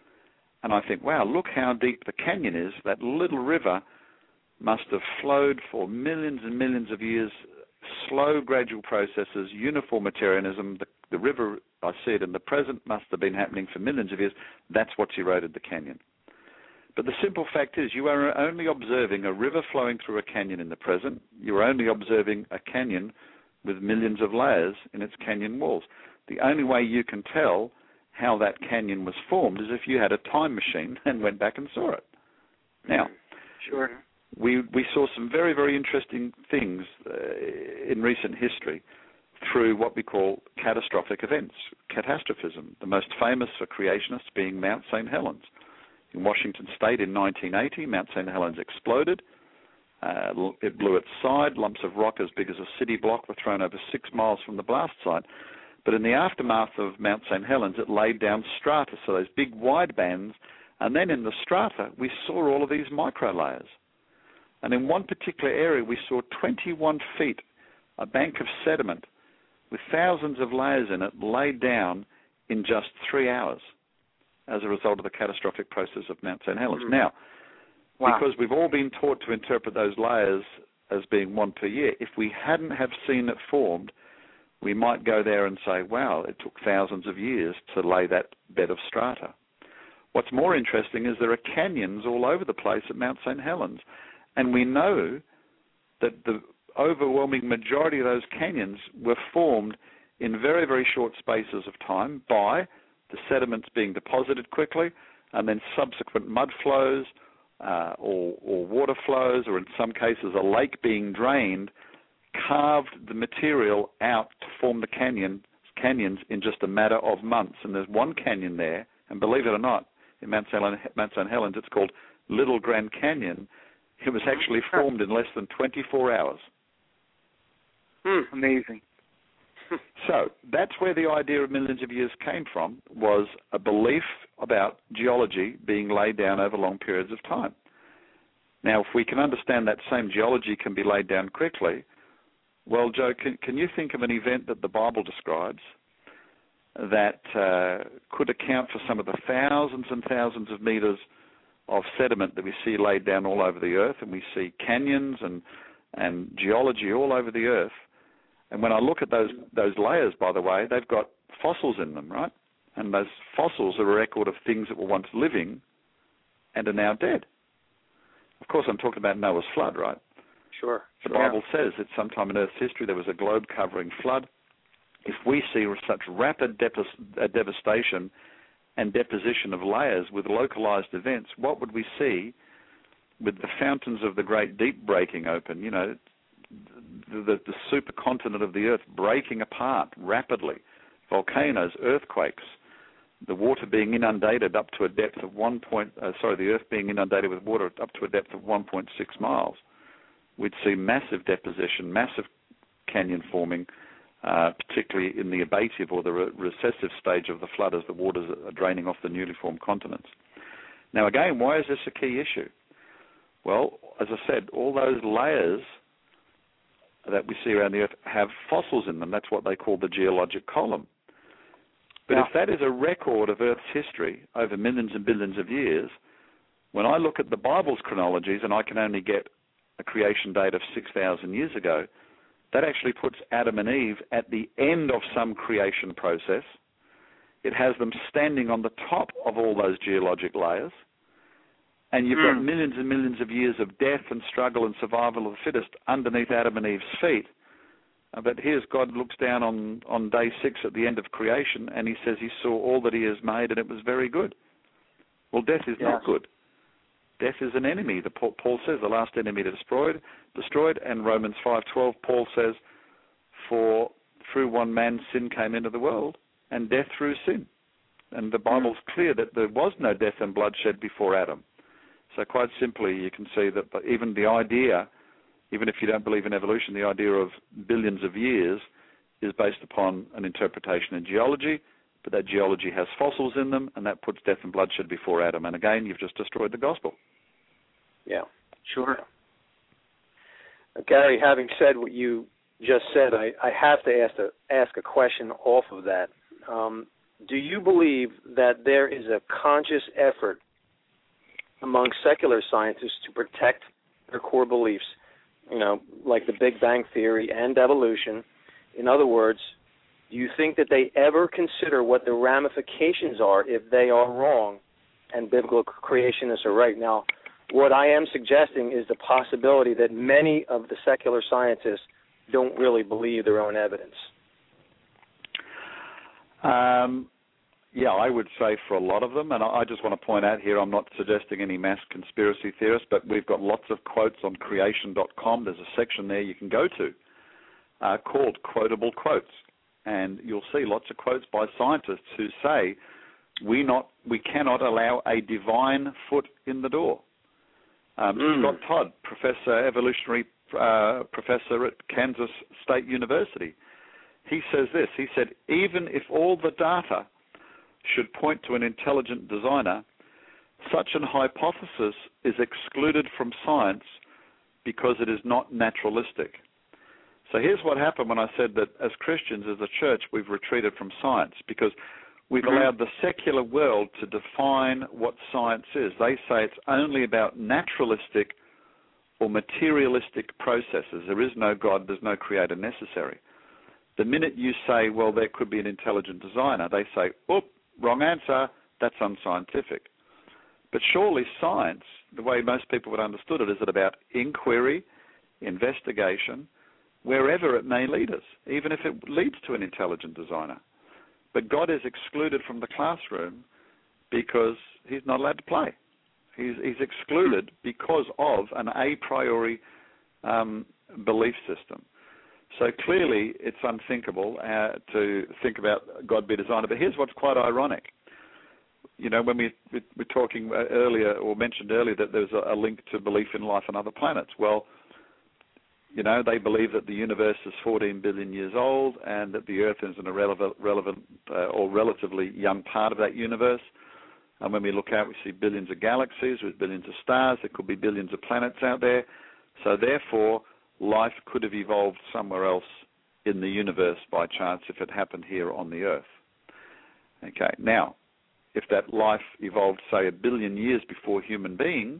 and I think, wow, look how deep the canyon is, that little river must have flowed for millions and millions of years, slow, gradual processes, uniformitarianism. The, the river, I see it in the present, must have been happening for millions of years. That's what's eroded the canyon. But the simple fact is you are only observing a river flowing through a canyon in the present. You are only observing a canyon with millions of layers in its canyon walls. The only way you can tell how that canyon was formed is if you had a time machine and went back and saw it. Now, sure. We we saw some very, very interesting things uh, in recent history through what we call catastrophic events, catastrophism, the most famous for creationists being Mount Saint Helens. In Washington State in nineteen eighty, Mount Saint Helens exploded. Uh, it blew its side. Lumps of rock as big as a city block were thrown over six miles from the blast site. But in the aftermath of Mount Saint Helens, it laid down strata, so those big wide bands. And then in the strata, we saw all of these micro layers. And in one particular area, we saw twenty-one feet, a bank of sediment with thousands of layers in it laid down in just three hours as a result of the catastrophic process of Mount Saint Helens. Mm-hmm. Now, wow. because we've all been taught to interpret those layers as being one per year, if we hadn't have seen it formed, we might go there and say, wow, it took thousands of years to lay that bed of strata. What's more interesting is there are canyons all over the place at Mount Saint Helens. And we know that the overwhelming majority of those canyons were formed in very, very short spaces of time by the sediments being deposited quickly and then subsequent mud flows uh, or, or water flows, or in some cases a lake being drained, carved the material out to form the canyon, canyons in just a matter of months. And there's one canyon there, and believe it or not, in Mount Saint Helens, it's called Little Grand Canyon. It was actually formed in less than twenty-four hours. Hmm. Amazing. So that's where the idea of millions of years came from, was a belief about geology being laid down over long periods of time. Now, if we can understand that same geology can be laid down quickly, well, Joe, can, can you think of an event that the Bible describes that uh, could account for some of the thousands and thousands of meters of sediment that we see laid down all over the earth, and we see canyons and and geology all over the earth. And when I look at those those layers, by the way, they've got fossils in them, right? And those fossils are a record of things that were once living and are now dead. Of course, I'm talking about Noah's flood, right? Sure. The sure. Bible says that sometime in Earth's history there was a globe-covering flood. If we see such rapid depis- uh, devastation and deposition of layers with localized events, what would we see with the fountains of the great deep breaking open, you know, the, the, the supercontinent of the Earth breaking apart rapidly, volcanoes, earthquakes, the water being inundated up to a depth of one point, uh, sorry, the Earth being inundated with water up to a depth of one point six miles. We'd see massive deposition, massive canyon forming, uh, particularly in the abative or the re- recessive stage of the flood as the waters are draining off the newly formed continents. Now, again, why is this a key issue? Well, as I said, all those layers that we see around the Earth have fossils in them. That's what they call the geologic column. But yeah. if that is a record of Earth's history over millions and billions of years, when I look at the Bible's chronologies and I can only get a creation date of six thousand years ago, that actually puts Adam and Eve at the end of some creation process. It has them standing on the top of all those geologic layers, and you've mm. got millions and millions of years of death and struggle and survival of the fittest underneath Adam and Eve's feet. Uh, but here's God looks down on, on day six at the end of creation, and he says he saw all that he has made, and it was very good. Well, death is yes. not good. Death is an enemy. The Paul says the last enemy destroyed, destroyed, and Romans five twelve, Paul says, for through one man sin came into the world, and death through sin. And the Bible's mm. clear that there was no death and bloodshed before Adam. So quite simply, you can see that even the idea, even if you don't believe in evolution, the idea of billions of years is based upon an interpretation in geology, but that geology has fossils in them, and that puts death and bloodshed before Adam. And again, you've just destroyed the gospel. Yeah, sure. Uh, Gary, having said what you just said, I, I have to ask a, ask a question off of that. Um, do you believe that there is a conscious effort among secular scientists to protect their core beliefs, you know, like the Big Bang Theory and evolution? In other words, do you think that they ever consider what the ramifications are if they are wrong and biblical creationists are right? Now, what I am suggesting is the possibility that many of the secular scientists don't really believe their own evidence. Um, yeah, I would say for a lot of them, and I just want to point out here, I'm not suggesting any mass conspiracy theorists, but we've got lots of quotes on creation dot com. There's a section there you can go to uh, called Quotable Quotes, and you'll see lots of quotes by scientists who say we not we cannot allow a divine foot in the door. Um, mm. Scott Todd, professor, evolutionary uh, professor at Kansas State University, he says this. He said, even if all the data should point to an intelligent designer, such an hypothesis is excluded from science because it is not naturalistic. So here's what happened when I said that as Christians, as a church, we've retreated from science because we've mm-hmm. allowed the secular world to define what science is. They say it's only about naturalistic or materialistic processes. There is no God, there's no creator necessary. The minute you say, well, there could be an intelligent designer, they say, oop, wrong answer, that's unscientific. But surely science, the way most people would understood it, is it about inquiry, investigation, wherever it may lead us, even if it leads to an intelligent designer. But God is excluded from the classroom because he's not allowed to play. He's, he's excluded because of an a priori um, belief system. So clearly it's unthinkable uh, to think about God be a designer. But here's what's quite ironic. You know, when we, we were talking earlier or mentioned earlier that there's a, a link to belief in life on other planets. Well, you know, they believe that the universe is fourteen billion years old and that the Earth is an irrelevant relevant, uh, or relatively young part of that universe. And when we look out, we see billions of galaxies with billions of stars. There could be billions of planets out there. So therefore, life could have evolved somewhere else in the universe by chance if it happened here on the Earth. Okay, now, if that life evolved, say, a billion years before human beings,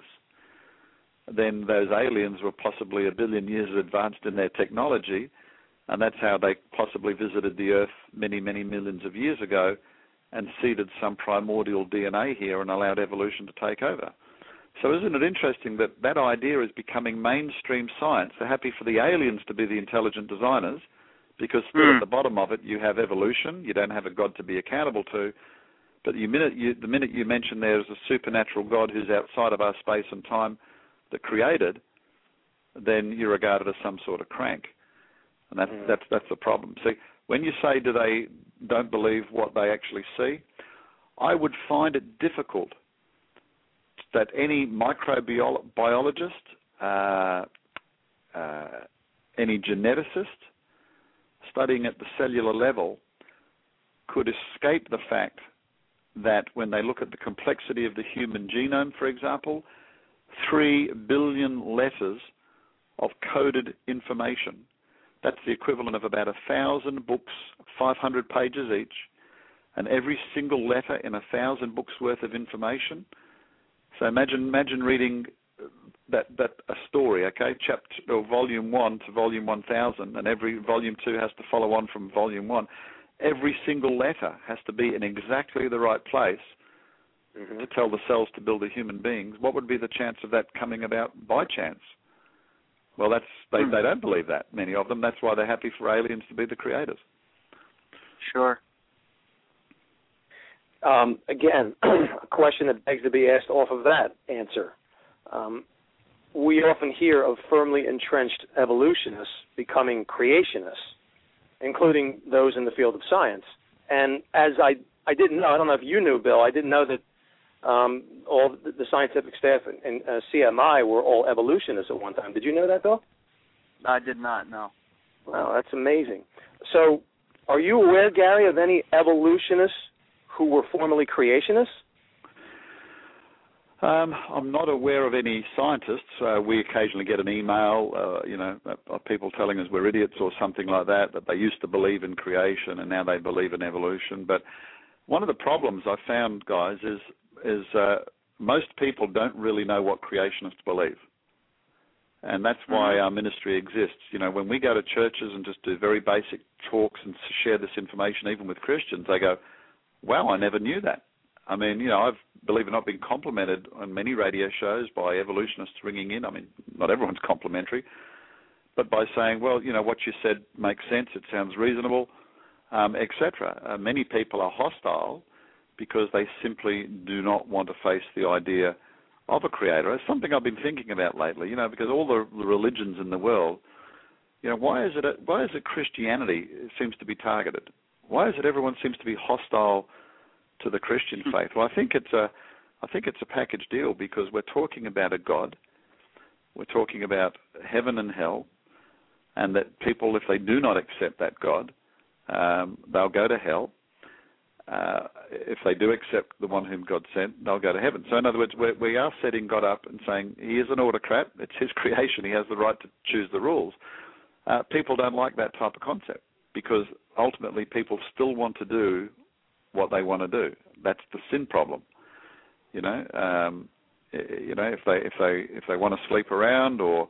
then those aliens were possibly a billion years advanced in their technology, and that's how they possibly visited the Earth many, many millions of years ago and seeded some primordial D N A here and allowed evolution to take over. So isn't it interesting that that idea is becoming mainstream science? They're happy for the aliens to be the intelligent designers because still mm. at the bottom of it you have evolution. You don't have a God to be accountable to. But the minute you, the minute you mention there's a supernatural God who's outside of our space and time that created, then you're regarded as some sort of crank. And that's, mm. that's, that's the problem. See, when you say do they don't believe what they actually see, I would find it difficult that any microbiologist, uh, uh, any geneticist studying at the cellular level could escape the fact that when they look at the complexity of the human genome, for example, three billion letters of coded information, that's the equivalent of about a thousand books, five hundred pages each, and every single letter in a thousand books worth of information. So imagine imagine reading that that a story, okay, chapter or volume one to volume one thousand, and every volume two has to follow on from volume one. Every single letter has to be in exactly the right place mm-hmm. to tell the cells to build a human being. What would be the chance of that coming about by chance? Well, that's they, mm. they don't believe that, many of them. That's why they're happy for aliens to be the creators. Sure. Um, again, a question that begs to be asked off of that answer. Um, we often hear of firmly entrenched evolutionists becoming creationists, including those in the field of science. And as I, I didn't know, I don't know if you knew, Bill, I didn't know that um, all the, the scientific staff in, in uh, C M I were all evolutionists at one time. Did you know that, Bill? I did not, no. Wow, that's amazing. So are you aware, Gary, of any evolutionists who were formerly creationists? Um, I'm not aware of any scientists. Uh, we occasionally get an email, uh, you know, of people telling us we're idiots or something like that, that they used to believe in creation and now they believe in evolution. But one of the problems I found, guys, is is uh, most people don't really know what creationists believe. And that's why mm-hmm. our ministry exists. You know, when we go to churches and just do very basic talks and share this information, even with Christians, they go, wow, I never knew that. I mean, you know, I've, believe it or not, been complimented on many radio shows by evolutionists ringing in. I mean, not everyone's complimentary, but by saying, well, you know, what you said makes sense, it sounds reasonable, um, et cetera. Uh, many people are hostile because they simply do not want to face the idea of a creator. It's something I've been thinking about lately, you know, because all the religions in the world, you know, why is it, why is it Christianity seems to be targeted? Why is it everyone seems to be hostile to the Christian faith? Well, I think it's a, I think it's a package deal because we're talking about a God, we're talking about heaven and hell, and that people, if they do not accept that God, um, they'll go to hell. Uh, if they do accept the one whom God sent, they'll go to heaven. So in other words, we're, we are setting God up and saying he is an autocrat. It's his creation. He has the right to choose the rules. Uh, people don't like that type of concept because ultimately people still want to do what they want to do. That's the sin problem. You know, um, you know, if they if they if they want to sleep around or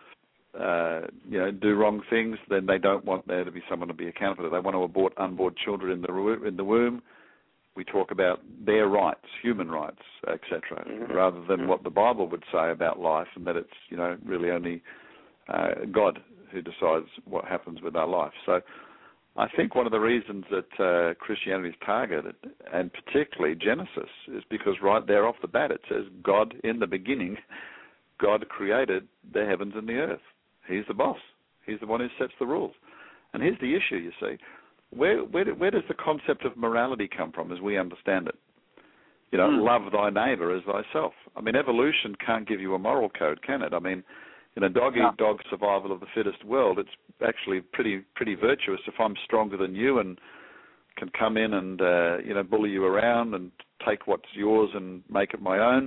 uh, you know do wrong things, then they don't want there to be someone to be accountable. They want to abort unborn children in the in the womb. We talk about their rights, human rights, et cetera, mm-hmm. rather than mm-hmm. what the Bible would say about life, and that it's you know really only uh, God who decides what happens with our life. So I think one of the reasons that uh, Christianity is targeted, and particularly Genesis, is because right there off the bat it says, God, in the beginning, God created the heavens and the earth. He's the boss. He's the one who sets the rules. And here's the issue, you see. Where, where, where does the concept of morality come from as we understand it? You know, mm. love thy neighbor as thyself. I mean, evolution can't give you a moral code, can it? I mean, in a dog-eat-dog survival of the fittest world, it's actually pretty pretty virtuous. If I'm stronger than you and can come in and uh, you know bully you around and take what's yours and make it my own,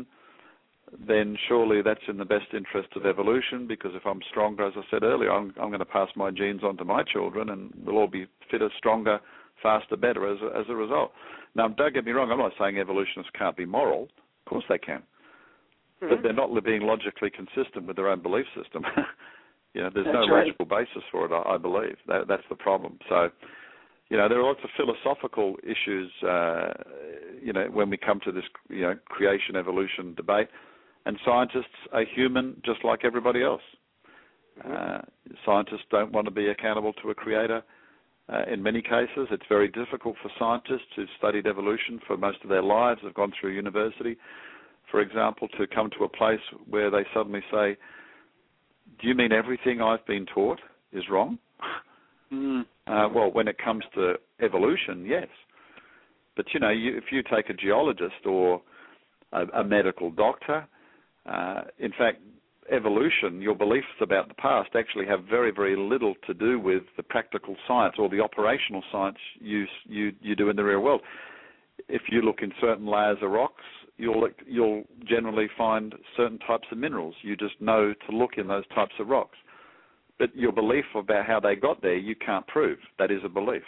then surely that's in the best interest of evolution. Because if I'm stronger, as I said earlier, I'm, I'm going to pass my genes on to my children, and we'll all be fitter, stronger, faster, better as a, as a result. Now, don't get me wrong. I'm not saying evolutionists can't be moral. Of course they can. Mm-hmm. But they're not being logically consistent with their own belief system. you know, there's that's no right. logical basis for it, I, I believe. That, that's the problem. So, you know, there are lots of philosophical issues, uh, you know, when we come to this, you know, creation evolution debate. And scientists are human just like everybody else. Uh, scientists don't want to be accountable to a creator. Uh, in many cases, it's very difficult for scientists who've studied evolution for most of their lives, have gone through university, for example, to come to a place where they suddenly say, do you mean everything I've been taught is wrong? Mm. Uh, well, when it comes to evolution, yes. But, you know, you, if you take a geologist or a, a medical doctor, uh, in fact, evolution, your beliefs about the past actually have very, very little to do with the practical science or the operational science you you, you do in the real world. If you look in certain layers of rocks, you'll you'll generally find certain types of minerals. You just know to look in those types of rocks. But your belief about how they got there, you can't prove. That is a belief.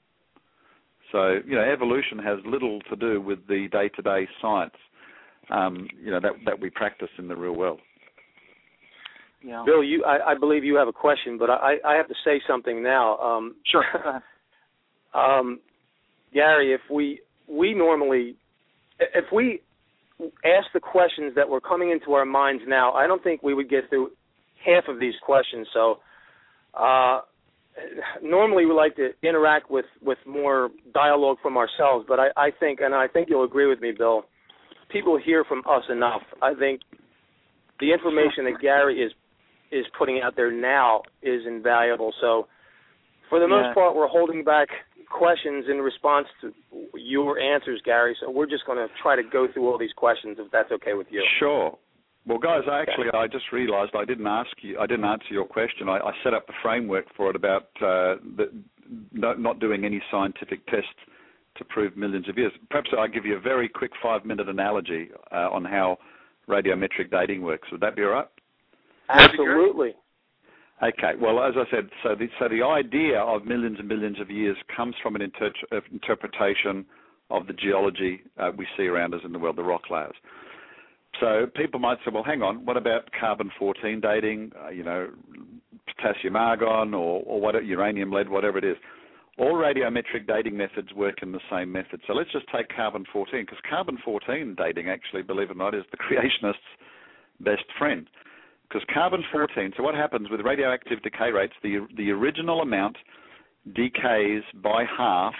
So, you know, evolution has little to do with the day-to-day science, um, you know, that that we practice in the real world. Yeah. Bill, you, I, I believe you have a question, but I, I have to say something now. Um, sure. um, Gary, if we we normally, if we ask the questions that were coming into our minds now, I don't think we would get through half of these questions. So uh, normally we like to interact with, with more dialogue from ourselves, but I, I think, and I think you'll agree with me, Bill, people hear from us enough. I think the information that Gary is is putting out there now is invaluable. So for the yeah. most part, we're holding back questions in response to your answers, Gary. So we're just going to try to go through all these questions, if that's okay with you. Sure. Well, guys, actually, I just realized I didn't ask you, I didn't answer your question. I, I set up the framework for it about uh, the, not, not doing any scientific tests to prove millions of years. Perhaps I'll give you a very quick five-minute analogy uh, on how radiometric dating works. Would that be all right? Absolutely. Okay. Well, as I said, so the, so the idea of millions and millions of years comes from an inter- uh, interpretation of the geology uh, we see around us in the world, the rock layers. So people might say, well, hang on, what about carbon fourteen dating, uh, you know, potassium argon or, or what, uranium lead, whatever it is. All radiometric dating methods work in the same method. So let's just take carbon fourteen, because carbon fourteen dating actually, believe it or not, is the creationists' best friend. Because carbon fourteen, so what happens with radioactive decay rates, the the original amount decays by half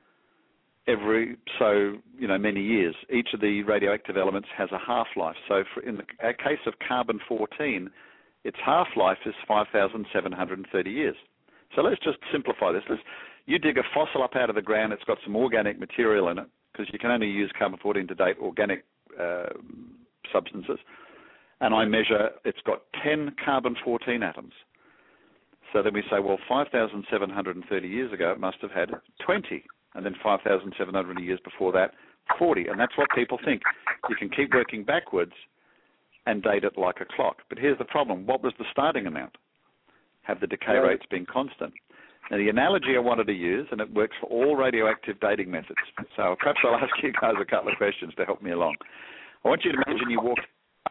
every so, you know, many years. Each of the radioactive elements has a half-life. So for in the case of carbon fourteen, its half-life is five thousand seven hundred thirty years. So let's just simplify this. Let's, you dig a fossil up out of the ground, it's got some organic material in it, because you can only use carbon fourteen to date organic uh, substances. And I measure, it's got ten carbon fourteen atoms. So then we say, well, five thousand seven hundred thirty years ago, it must have had twenty. And then five thousand seven hundred years before that, forty. And that's what people think. You can keep working backwards and date it like a clock. But here's the problem. What was the starting amount? Have the decay right. rates been constant? Now, the analogy I wanted to use, and it works for all radioactive dating methods. So perhaps I'll ask you guys a couple of questions to help me along. I want you to imagine you walk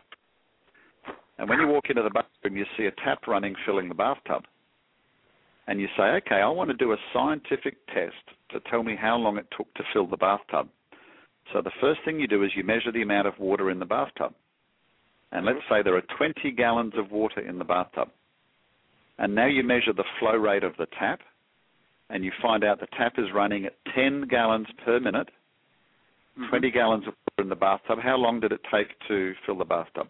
And when you walk into the bathroom, you see a tap running, filling the bathtub. And you say, okay, I want to do a scientific test to tell me how long it took to fill the bathtub. So the first thing you do is you measure the amount of water in the bathtub. And let's say there are twenty gallons of water in the bathtub. And now you measure the flow rate of the tap, and you find out the tap is running at ten gallons per minute, mm-hmm. twenty gallons of water in the bathtub. How long did it take to fill the bathtub?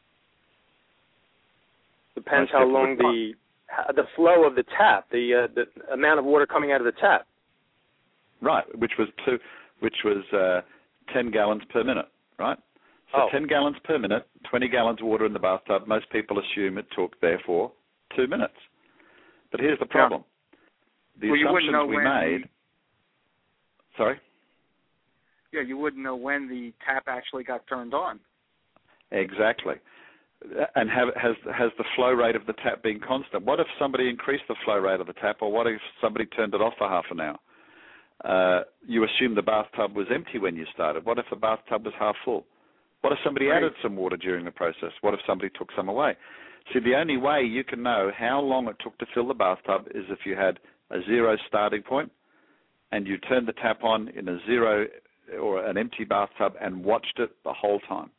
Depends how long the the flow of the tap, the uh, the amount of water coming out of the tap. Right, which was two, which was uh, ten gallons per minute, right? So oh. ten gallons per minute, twenty gallons of water in the bathtub. Most people assume it took, therefore, two minutes. But here's the problem: yeah. the well, assumptions we when made. The... Sorry. Yeah, you wouldn't know when the tap actually got turned on. Exactly. And have, has has the flow rate of the tap been constant? What if somebody increased the flow rate of the tap, or what if somebody turned it off for half an hour? Uh, you assume the bathtub was empty when you started. What if the bathtub was half full? What if somebody right. added some water during the process? What if somebody took some away? See, the only way you can know how long it took to fill the bathtub is if you had a zero starting point and you turned the tap on in a zero or an empty bathtub and watched it the whole time.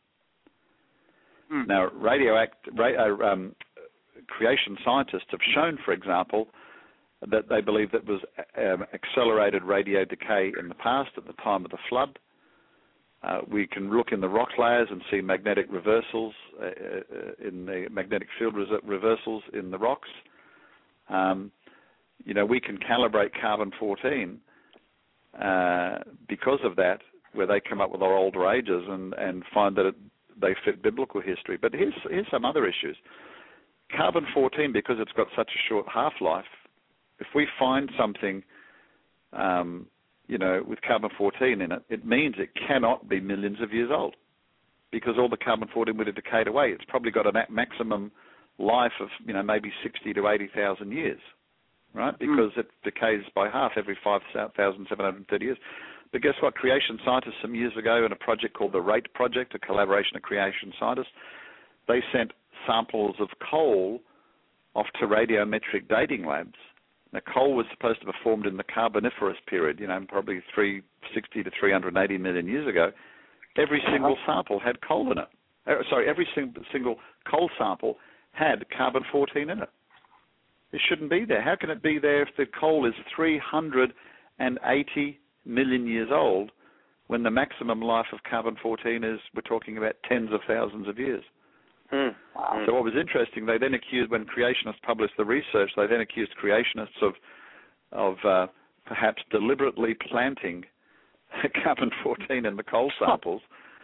Mm. Now, radioact, ra- um, creation scientists have shown, for example, that they believe that was um, accelerated radio decay in the past at the time of the flood. Uh, we can look in the rock layers and see magnetic reversals uh, uh, in the magnetic field res- reversals in the rocks. Um, you know, we can calibrate carbon fourteen uh, because of that, where they come up with our older ages and, and find that it, they fit biblical history. But here's, here's some other issues. Carbon fourteen, because it's got such a short half-life, if we find something, um, you know, with carbon fourteen in it, it means it cannot be millions of years old, because all the carbon fourteen would have decayed away. It's probably got a maximum life of, you know, maybe sixty to eighty thousand years, right? Because mm. it decays by half every five thousand seven hundred thirty years. But guess what? Creation scientists some years ago in a project called the RATE Project, a collaboration of creation scientists, they sent samples of coal off to radiometric dating labs. Now, coal was supposed to be formed in the Carboniferous period, you know, probably three hundred sixty to three hundred eighty million years ago. Every single sample had coal in it. Uh, sorry, every sing- single coal sample had carbon fourteen in it. It shouldn't be there. How can it be there if the coal is three hundred eighty million years old when the maximum life of carbon fourteen is, we're talking about tens of thousands of years? Hmm. Wow. So what was interesting, they then accused, when creationists published the research, they then accused creationists of of uh, perhaps deliberately planting carbon fourteen in the coal samples.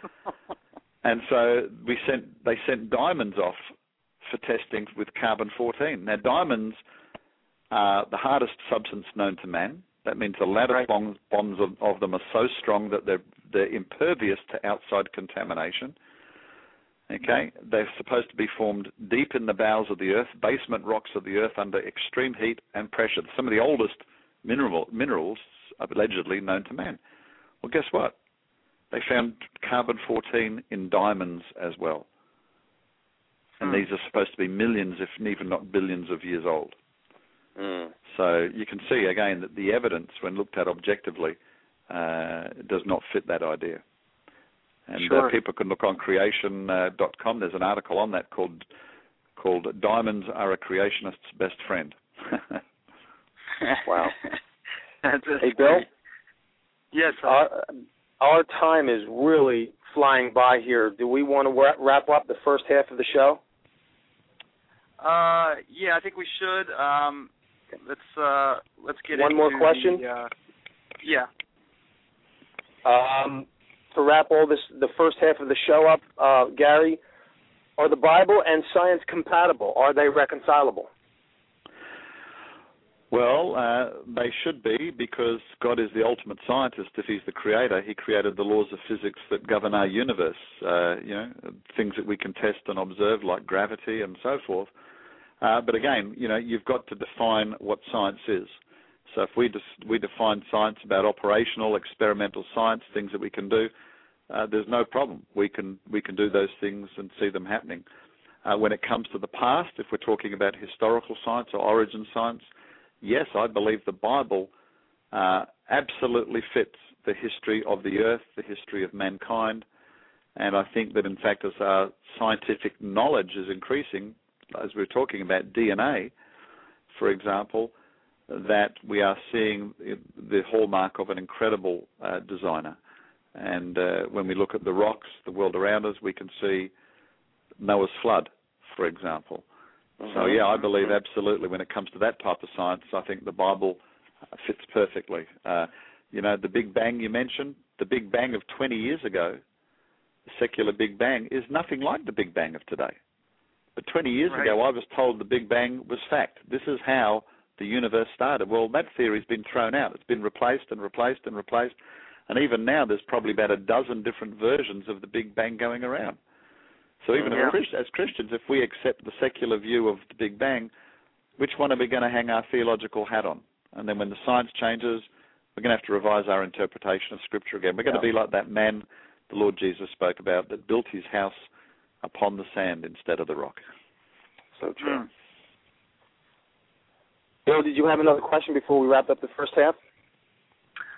And so we sent they sent diamonds off for testing with carbon fourteen. Now, diamonds are the hardest substance known to man. That means the lattice right. bonds, bonds of, of them are so strong that they're they're impervious to outside contamination. Okay, they're supposed to be formed deep in the bowels of the earth, basement rocks of the earth under extreme heat and pressure. Some of the oldest mineral, minerals allegedly known to man. Well, guess what? They found carbon fourteen in diamonds as well. And mm. these are supposed to be millions, if even not billions of years old. Mm. So you can see, again, that the evidence, when looked at objectively, uh, does not fit that idea. And sure. uh, people can look on creation dot com. There's an article on that called called "Diamonds Are a Creationist's Best Friend." Wow. That's hey, Bill? Yes. Our, our time is really flying by here. Do we want to wrap up the first half of the show? Uh, yeah, I think we should. Um, let's uh, let's get one into more question. The, uh, yeah. Um. To wrap all this, the first half of the show up, uh, Gary, are the Bible and science compatible? Are they reconcilable? Well, uh, they should be, because God is the ultimate scientist. If He's the creator, He created the laws of physics that govern our universe. Uh, you know, things that we can test and observe, like gravity and so forth. Uh, but again, you know, you've got to define what science is. So if we dis- we define science about operational, experimental science, things that we can do, uh, there's no problem. We can we can do those things and see them happening. Uh, when it comes to the past, if we're talking about historical science or origin science, yes, I believe the Bible uh, absolutely fits the history of the earth, the history of mankind, and I think that, in fact, as our scientific knowledge is increasing, as we're talking about D N A, for example, that we are seeing the hallmark of an incredible uh, designer. And uh, when we look at the rocks, the world around us, we can see Noah's flood, for example. Mm-hmm. So, yeah, I believe absolutely when it comes to that type of science, I think the Bible fits perfectly. Uh, you know, the Big Bang you mentioned, the Big Bang of twenty years ago, the secular Big Bang, is nothing like the Big Bang of today. But twenty years right. ago, I was told the Big Bang was fact. This is how the universe started. Well, that theory's been thrown out. It's been replaced and replaced and replaced. And even now, there's probably about a dozen different versions of the Big Bang going around. So even yeah. as Christians, if we accept the secular view of the Big Bang, which one are we going to hang our theological hat on? And then when the science changes, we're going to have to revise our interpretation of Scripture again. We're going yeah. to be like that man the Lord Jesus spoke about that built his house upon the sand instead of the rock. So true. Mm. Bill, did you have another question before we wrap up the first half?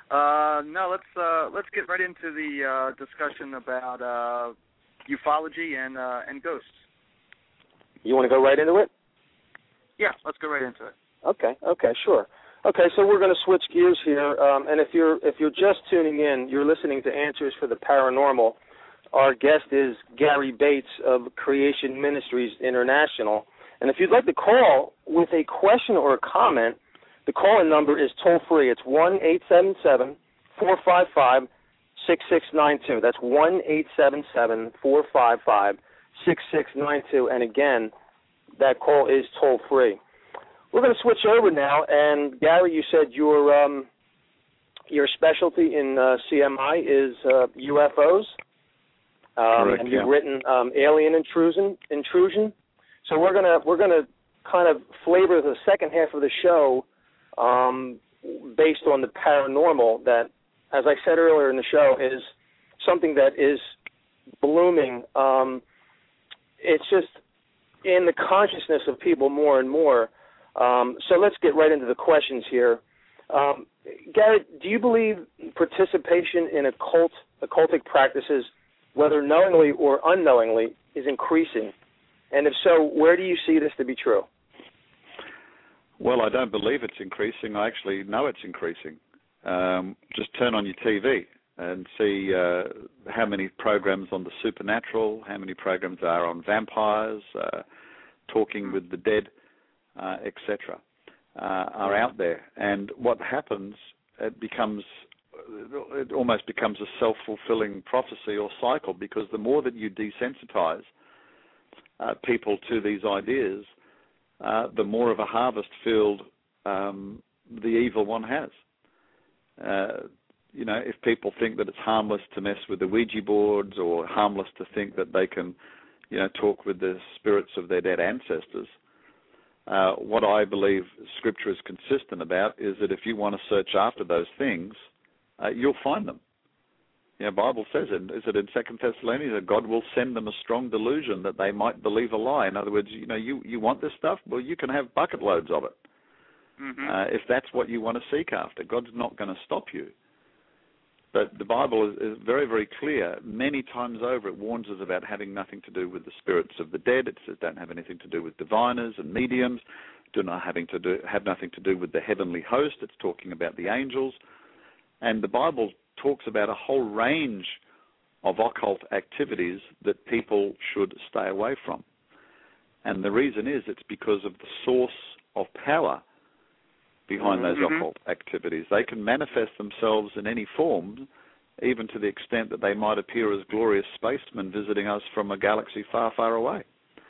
Uh, no, let's uh, let's get right into the uh, discussion about uh, ufology and uh, and ghosts. You want to go right into it? Yeah, let's go right into it. Okay, okay, sure. Okay, so we're going to switch gears here, um, and if you're if you're just tuning in, you're listening to Answers for the Paranormal. Our guest is Gary Bates of Creation Ministries International, and if you'd like to call with a question or a comment, the call-in number is toll-free. It's one eight seven seven, four five five, six six nine two. That's one eight seven seven, four five five, six six nine two, and again, that call is toll-free. We're going to switch over now, and Gary, you said your um, your specialty in uh, C M I is uh, U F Os, um, Correct, and you've yeah. written um, Alien Intrusion. Intrusion. So we're gonna we're gonna kind of flavor the second half of the show um, based on the paranormal. That, as I said earlier in the show, is something that is blooming. Um, it's just in the consciousness of people more and more. Um, so let's get right into the questions here. Um, Gary, do you believe participation in occult, occultic practices, whether knowingly or unknowingly, is increasing? And if so, where do you see this to be true? Well, I don't believe it's increasing. I actually know it's increasing. Um, just turn on your T V and see uh, how many programs on the supernatural, how many programs are on vampires, uh, talking with the dead, uh, et cetera, uh, are out there. And what happens, it becomes, it almost becomes a self-fulfilling prophecy or cycle, because the more that you desensitize uh, people to these ideas, uh, the more of a harvest field um, the evil one has. Uh, you know, if people think that it's harmless to mess with the Ouija boards, or harmless to think that they can, you know, talk with the spirits of their dead ancestors, uh, what I believe Scripture is consistent about is that if you want to search after those things, uh, you'll find them. You know, Bible says it. Is it in Second Thessalonians that God will send them a strong delusion that they might believe a lie? In other words, you know, you, you want this stuff? Well, you can have bucket loads of it. Mm-hmm. Uh, if that's what you want to seek after, God's not going to stop you. But the Bible is, is very, very clear. Many times over, it warns us about having nothing to do with the spirits of the dead. It says don't have anything to do with diviners and mediums. Do not having to do have nothing to do with the heavenly host. It's talking about the angels. And the Bible talks about a whole range of occult activities that people should stay away from. And the reason is it's because of the source of power behind those mm-hmm. occult activities. They can manifest themselves in any form, even to the extent that they might appear as glorious spacemen visiting us from a galaxy far, far away.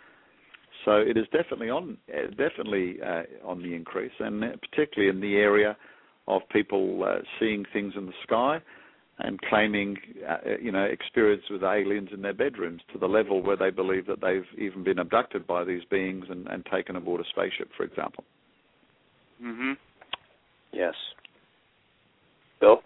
So it is definitely on, definitely uh, on the increase, and particularly in the area of people uh, seeing things in the sky and claiming, uh, you know, experience with aliens in their bedrooms, to the level where they believe that they've even been abducted by these beings and, and taken aboard a spaceship, for example. Mm-hmm. Yes. Bill?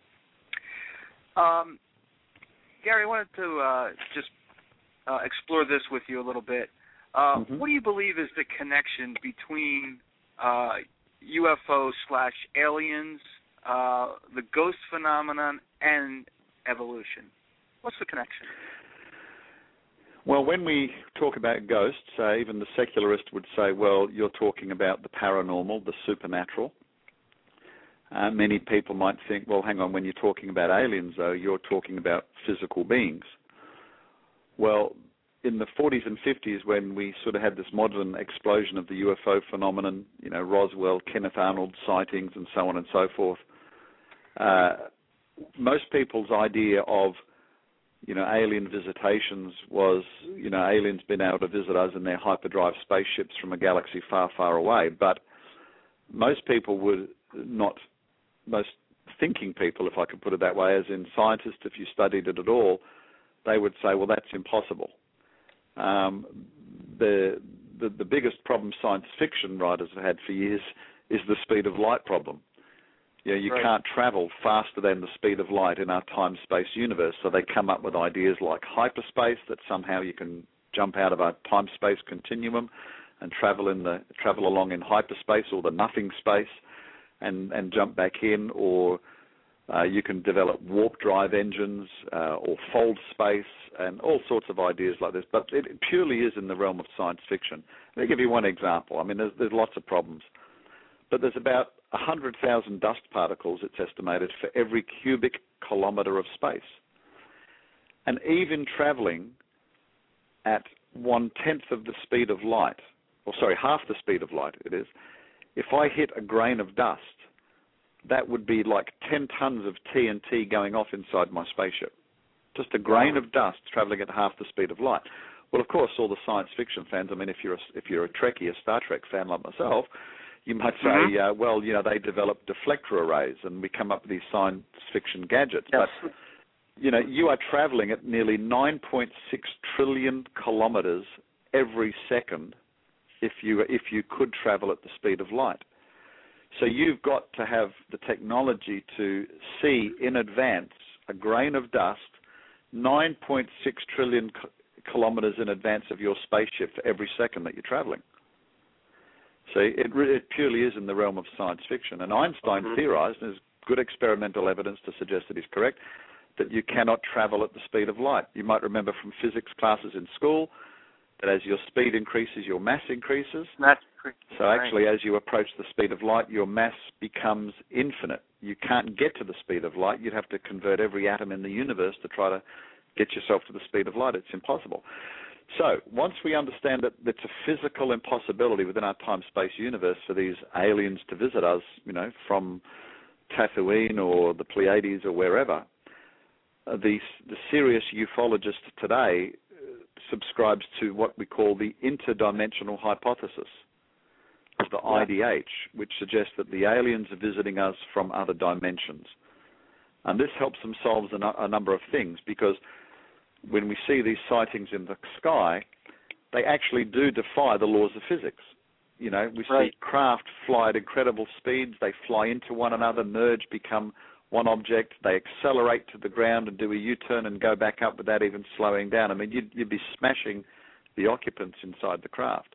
Um, Gary, I wanted to uh, just uh, explore this with you a little bit. Uh, mm-hmm. What do you believe is the connection between uh, U F O slash aliens, uh, the ghost phenomenon, and evolution? What's the connection? Well, when we talk about ghosts, uh, even the secularist would say, well, you're talking about the paranormal, the supernatural. Uh, many people might think, well, hang on, when you're talking about aliens, though, you're talking about physical beings. Well, in the forties and fifties, when we sort of had this modern explosion of the U F O phenomenon, you know, Roswell, Kenneth Arnold sightings, and so on and so forth, uh, most people's idea of, you know, alien visitations was, you know, aliens being able to visit us in their hyperdrive spaceships from a galaxy far, far away. But most people would not, most thinking people, if I could put it that way, as in scientists, if you studied it at all, they would say, well, that's impossible. Um, the, the the biggest problem science fiction writers have had for years is the speed of light problem. You know, you right. can't travel faster than the speed of light in our time-space universe, so they come up with ideas like hyperspace, that somehow you can jump out of our time-space continuum and travel in the travel along in hyperspace, or the nothing space, and, and jump back in, or Uh, you can develop warp drive engines uh, or fold space and all sorts of ideas like this, but it purely is in the realm of science fiction. Let me give you one example. I mean, there's, there's lots of problems, but there's about one hundred thousand dust particles, it's estimated, for every cubic kilometre of space. And even travelling at one-tenth of the speed of light, or sorry, half the speed of light it is, if I hit a grain of dust, that would be like ten tons of T N T going off inside my spaceship. Just a grain wow. of dust traveling at half the speed of light. Well, of course, all the science fiction fans, I mean, if you're a, if you're a Trekkie, a Star Trek fan like myself, you might say, mm-hmm. uh, well, you know, they developed deflector arrays and we come up with these science fiction gadgets. Yes. But, you know, you are traveling at nearly nine point six trillion kilometers every second if you if you could travel at the speed of light. So you've got to have the technology to see in advance a grain of dust nine point six trillion kilometers in advance of your spaceship for every second that you're traveling. So it, it purely is in the realm of science fiction. And Einstein mm-hmm. theorized, and there's good experimental evidence to suggest that he's correct, that you cannot travel at the speed of light. You might remember from physics classes in school that as your speed increases, your mass increases. Mass So actually, as you approach the speed of light, your mass becomes infinite. You can't get to the speed of light. You'd have to convert every atom in the universe to try to get yourself to the speed of light. It's impossible. So once we understand that it's a physical impossibility within our time-space universe for these aliens to visit us, you know, from Tatooine or the Pleiades or wherever, uh, the, the serious ufologist today uh, subscribes to what we call the interdimensional hypothesis, the I D H, which suggests that the aliens are visiting us from other dimensions. And this helps them solve a, no- a number of things, because when we see these sightings in the sky, they actually do defy the laws of physics. You know, we right. see craft fly at incredible speeds. They fly into one another, merge, become one object. They accelerate to the ground and do a U-turn and go back up without even slowing down. I mean, you'd, you'd be smashing the occupants inside the craft.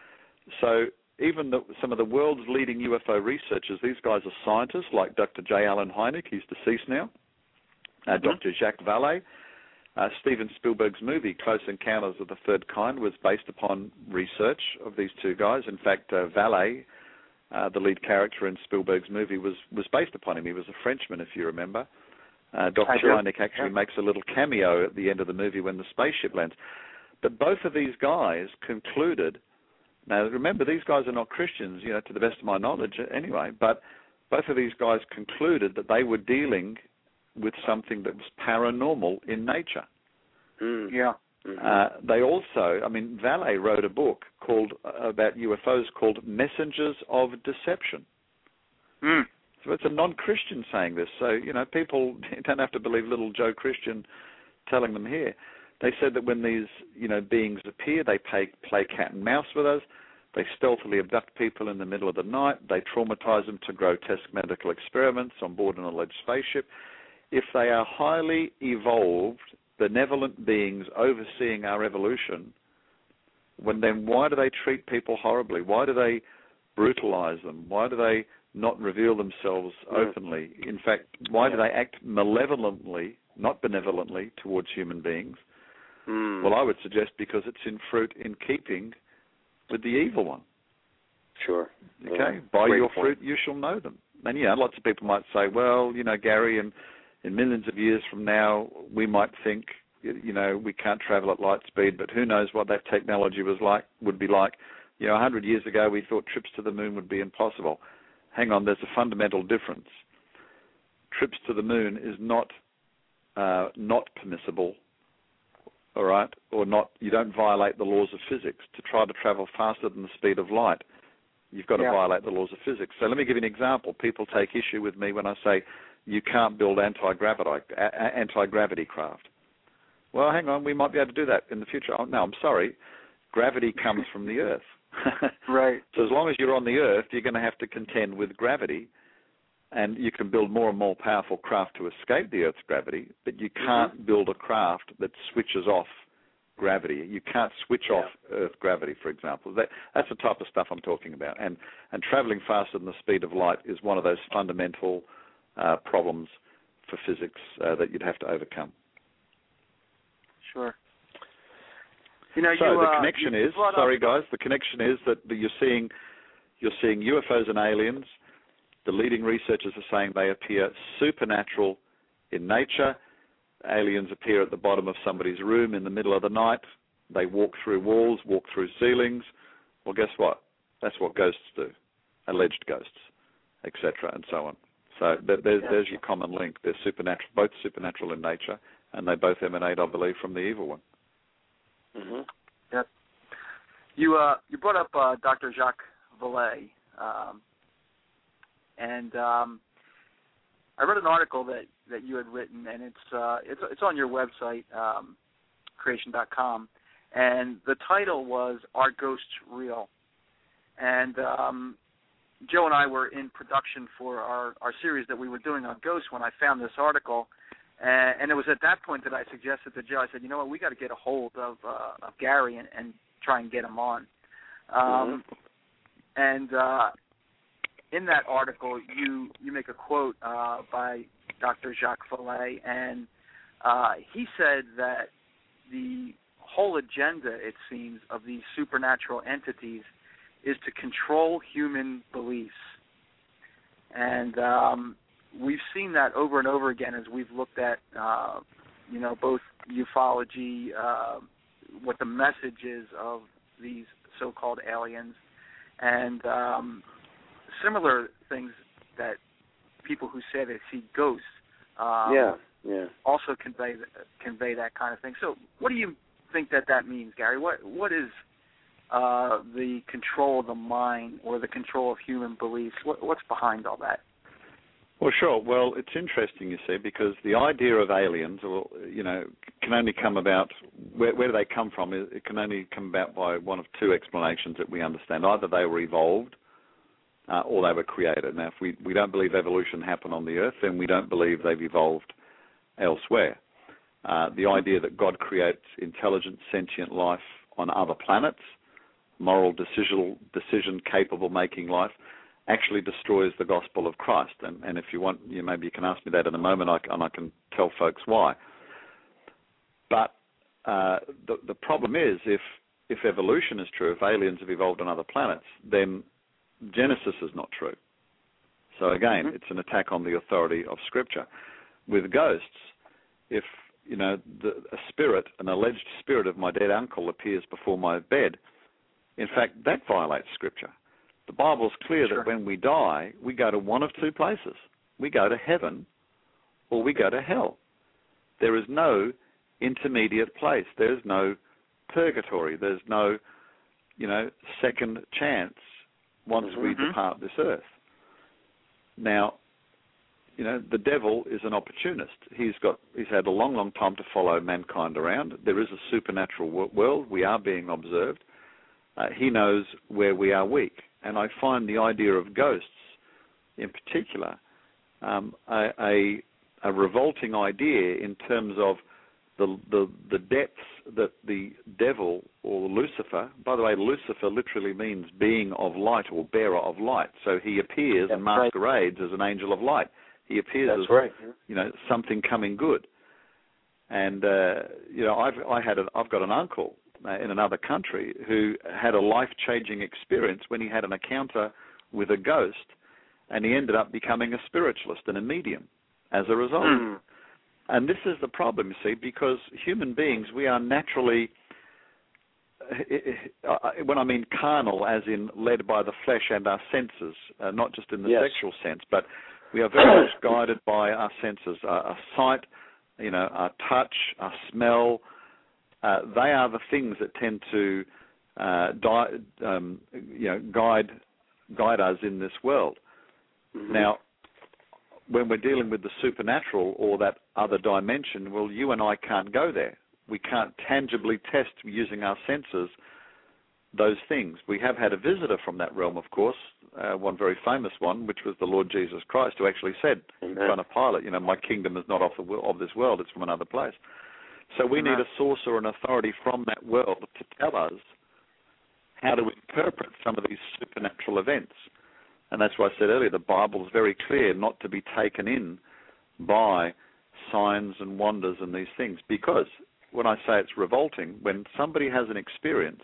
So even the, some of the world's leading U F O researchers, these guys are scientists like Doctor J. Allen Hynek, he's deceased now, uh, mm-hmm. Doctor Jacques Vallée. Uh, Steven Spielberg's movie, Close Encounters of the Third Kind, was based upon research of these two guys. In fact, uh, Vallée, uh, the lead character in Spielberg's movie, was, was based upon him. He was a Frenchman, if you remember. Uh, Doctor Hynek actually yeah. makes a little cameo at the end of the movie when the spaceship lands. But both of these guys concluded, now remember, these guys are not Christians, you know, to the best of my knowledge anyway, but both of these guys concluded that they were dealing with something that was paranormal in nature. Mm. Yeah. Mm-hmm. Uh, they also, I mean, Vallée wrote a book called uh, about U F Os called Messengers of Deception. Mm. So it's a non-Christian saying this. So, you know, people don't have to believe little Joe Christian telling them here. They said that when these, you know, beings appear, they play, play cat and mouse with us. They stealthily abduct people in the middle of the night. They traumatize them to grotesque medical experiments on board an alleged spaceship. If they are highly evolved, benevolent beings overseeing our evolution, when then why do they treat people horribly? Why do they brutalize them? Why do they not reveal themselves openly? In fact, why do they act malevolently, not benevolently, towards human beings? Mm. Well, I would suggest because it's in fruit in keeping with the evil one. Sure. Okay? Yeah. By Great your point. fruit you shall know them. And, yeah, lots of people might say, well, you know, Gary, and in millions of years from now, we might think, you know, we can't travel at light speed, but who knows what that technology was like, would be like. You know, a hundred years ago, we thought trips to the moon would be impossible. Hang on, there's a fundamental difference. Trips to the moon is not uh, not permissible, all right, or not. You don't violate the laws of physics. To try to travel faster than the speed of light, you've got to yeah. violate the laws of physics. So let me give you an example. People take issue with me when I say you can't build anti-gravity, anti-gravity craft. Well, hang on, we might be able to do that in the future. Oh, no, I'm sorry. Gravity comes from the Earth. Right. So as long as you're on the Earth, you're going to have to contend with gravity, and you can build more and more powerful craft to escape the Earth's gravity, but you can't mm-hmm. build a craft that switches off gravity. You can't switch yeah. off Earth gravity, for example. That, that's the type of stuff I'm talking about. And, and traveling faster than the speed of light is one of those fundamental uh, problems for physics uh, that you'd have to overcome. Sure. You know, so you, the uh, connection you is, brought sorry up... guys, the connection is that you're seeing you're seeing U F Os and aliens. The leading researchers are saying they appear supernatural in nature. Aliens appear at the bottom of somebody's room in the middle of the night. They walk through walls, walk through ceilings. Well, guess what? That's what ghosts do, alleged ghosts, et cetera, and so on. So there's, there's your common link. They're supernatural, both supernatural in nature, and they both emanate, I believe, from the evil one. Mm-hmm. Yep. You uh, you brought up uh, Doctor Jacques Vallée, um, and um, I read an article that, that you had written, and it's uh, it's it's on your website, um, creation dot com, and the title was "Are Ghosts Real?" And um, Joe and I were in production for our, our series that we were doing on ghosts when I found this article, and, and it was at that point that I suggested to Joe, I said, you know what, we got to get a hold of uh, of Gary and, and try and get him on. Um, mm-hmm. And uh, in that article, you you make a quote uh, by Doctor Jacques Vallée, and uh, he said that the whole agenda, it seems, of these supernatural entities is to control human beliefs. And um, we've seen that over and over again as we've looked at, uh, you know, both ufology, uh, what the message is of these so-called aliens, and um, similar things that people who say they see ghosts um, yeah, yeah. also convey convey that kind of thing. So what do you think that that means, Gary? What What is uh, the control of the mind or the control of human beliefs? What, what's behind all that? Well, sure. Well, it's interesting, you see, because the idea of aliens, or you know, can only come about. Where, where do they come from? It can only come about by one of two explanations that we understand. Either they were evolved, uh, or they were created. Now, if we we don't believe evolution happened on the Earth, then we don't believe they've evolved elsewhere. Uh, the idea that God creates intelligent, sentient life on other planets, moral, decision, decision-capable making life, actually destroys the gospel of Christ. And, and if you want, you maybe you can ask me that in a moment, I, and I can tell folks why. But uh, the, the problem is, if if evolution is true, if aliens have evolved on other planets, then Genesis is not true. So again, mm-hmm. it's an attack on the authority of Scripture. With ghosts, if you know the, a spirit, an alleged spirit of my dead uncle appears before my bed, in fact, that violates Scripture. The Bible's clear sure. that when we die, we go to one of two places. We go to heaven or we go to hell. There is no intermediate place. There's no purgatory. There's no, you know, second chance once mm-hmm. we depart this earth. Now, you know, the devil is an opportunist. He's got, he's had a long, long time to follow mankind around. There is a supernatural world. We are being observed. Uh, he knows where we are weak. And I find the idea of ghosts, in particular, um, a, a, a revolting idea in terms of the, the the depths that the devil or Lucifer, by the way, Lucifer literally means being of light or bearer of light. So he appears That's and masquerades right. as an angel of light. He appears That's as right. you know something coming good. And uh, you know, I've I had a, I've got an uncle in another country who had a life-changing experience when he had an encounter with a ghost, and he ended up becoming a spiritualist and a medium as a result. Mm. And this is the problem, you see, because human beings, we are naturally, when I mean carnal, as in led by the flesh and our senses, uh, not just in the yes. sexual sense, but we are very much guided by our senses, our, our sight, you know, our touch, our smell. Uh, they are the things that tend to uh, di- um, you know, guide guide us in this world. Mm-hmm. Now, when we're dealing with the supernatural or that other dimension, well, you and I can't go there. We can't tangibly test using our senses those things. We have had a visitor from that realm, of course, uh, one very famous one, which was the Lord Jesus Christ, who actually said Amen. in front of Pilate, you know, my kingdom is not of, the, of this world, it's from another place. So we need a source or an authority from that world to tell us how to interpret some of these supernatural events. And that's why I said earlier, the Bible is very clear not to be taken in by signs and wonders and these things. Because when I say it's revolting, when somebody has an experience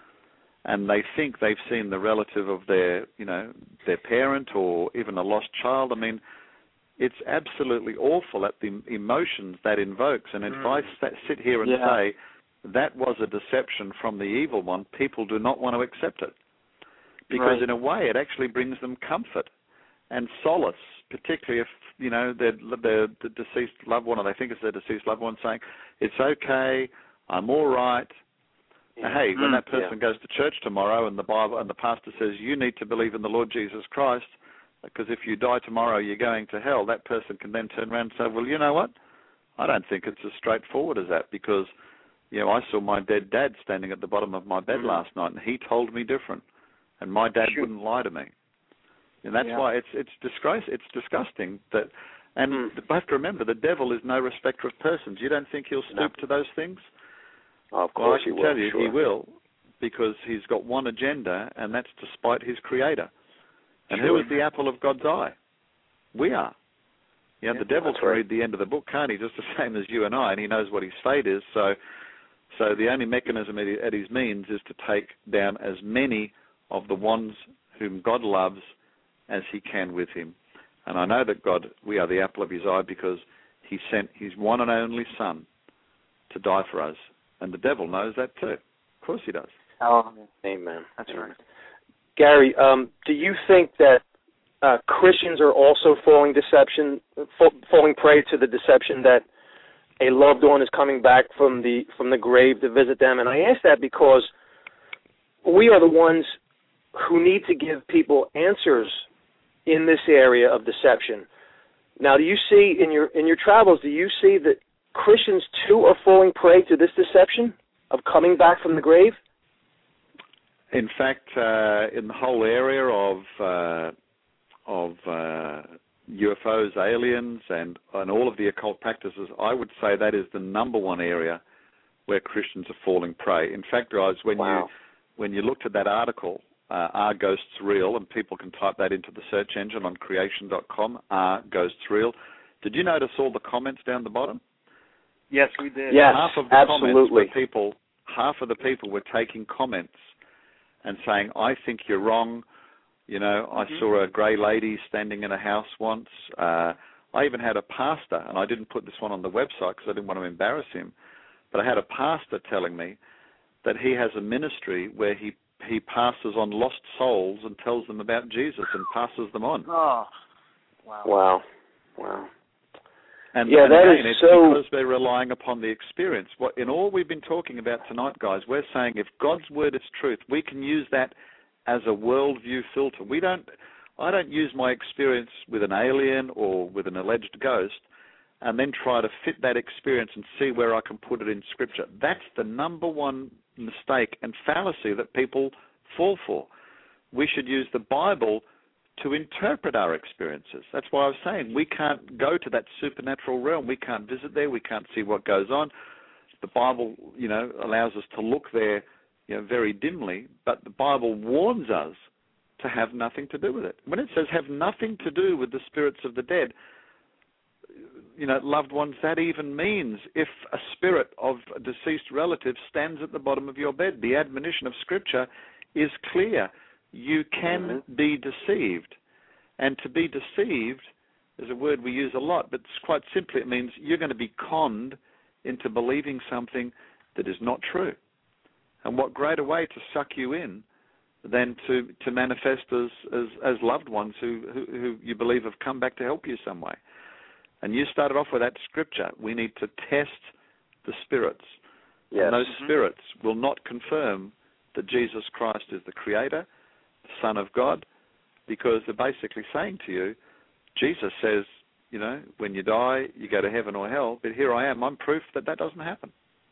and they think they've seen the relative of their, you know, their parent or even a lost child, I mean, it's absolutely awful at the emotions that invokes. And if mm. I sit here and yeah. say that was a deception from the evil one, people do not want to accept it. Because right. in a way it actually brings them comfort and solace, particularly if, you know, they're, they're the deceased loved one, or they think it's their deceased loved one, saying, it's okay, I'm all right. Yeah. Now, hey, mm. when that person yeah. goes to church tomorrow and the Bible and the pastor says, you need to believe in the Lord Jesus Christ, because if you die tomorrow, you're going to hell, that person can then turn around and say, well, you know what? I don't think it's as straightforward as that, because, you know, I saw my dead dad standing at the bottom of my bed mm. last night, and he told me different, and my dad sure. wouldn't lie to me. And that's yeah. why it's it's disgrace. It's disgusting that, and mm. you have to remember, the devil is no respecter of persons. You don't think he'll stoop no. to those things? Oh, of course well, I can he tell will. you, sure. he will, because he's got one agenda, and that's to spite his Creator. And sure. who is the apple of God's eye? We are. You know, yeah, the devil can right. read the end of the book, can't he? Just the same as you and I, and he knows what his fate is. So, so the only mechanism at his means is to take down as many of the ones whom God loves as he can with him. And I know that God, we are the apple of his eye, because he sent his one and only Son to die for us. And the devil knows that too. Of course he does. Oh, amen. That's amen. right. Gary, um, do you think that uh, Christians are also falling deception, falling prey to the deception that a loved one is coming back from the from the grave to visit them? And I ask that because we are the ones who need to give people answers in this area of deception. Now, do you see in your in your travels, do you see that Christians too are falling prey to this deception of coming back from the grave? In fact, uh, in the whole area of uh, of uh, U F Os, aliens, and and all of the occult practices, I would say that is the number one area where Christians are falling prey. In fact, guys, when wow. you when you looked at that article, uh, Are Ghosts Real? And people can type that into the search engine on creation dot com, Are Ghosts Real? Did you notice all the comments down the bottom? Yes, we did. Yes, half of the absolutely. Comments were people, half of the people were taking comments and saying, I think you're wrong. You know, mm-hmm. I saw a grey lady standing in a house once. Uh, I even had a pastor, and I didn't put this one on the website because I didn't want to embarrass him, but I had a pastor telling me that he has a ministry where he, he passes on lost souls and tells them about Jesus and passes them on. Oh, wow. Wow. Wow. And, yeah, and that again, is it's so... because they're relying upon the experience. What, in all we've been talking about tonight, guys, we're saying if God's word is truth, we can use that as a worldview filter. We don't. I don't use my experience with an alien or with an alleged ghost and then try to fit that experience and see where I can put it in Scripture. That's the number one mistake and fallacy that people fall for. We should use the Bible to interpret our experiences. That's why I was saying we can't go to that supernatural realm. We can't visit there. We can't see what goes on. The Bible, you know, allows us to look there, you know, very dimly, but the Bible warns us to have nothing to do with it. When it says have nothing to do with the spirits of the dead, you know, loved ones, that even means if a spirit of a deceased relative stands at the bottom of your bed, the admonition of Scripture is clear. You can mm-hmm. be deceived. And to be deceived is a word we use a lot, but quite simply it means you're going to be conned into believing something that is not true. And what greater way to suck you in than to, to manifest as, as, as loved ones who, who, who you believe have come back to help you some way. And you started off with that Scripture. We need to test the spirits. Yes. And those mm-hmm. spirits will not confirm that Jesus Christ is the Creator, the Son of God, because they're basically saying to you, Jesus says, you know, when you die, you go to heaven or hell, but here I am. I'm proof that that doesn't happen.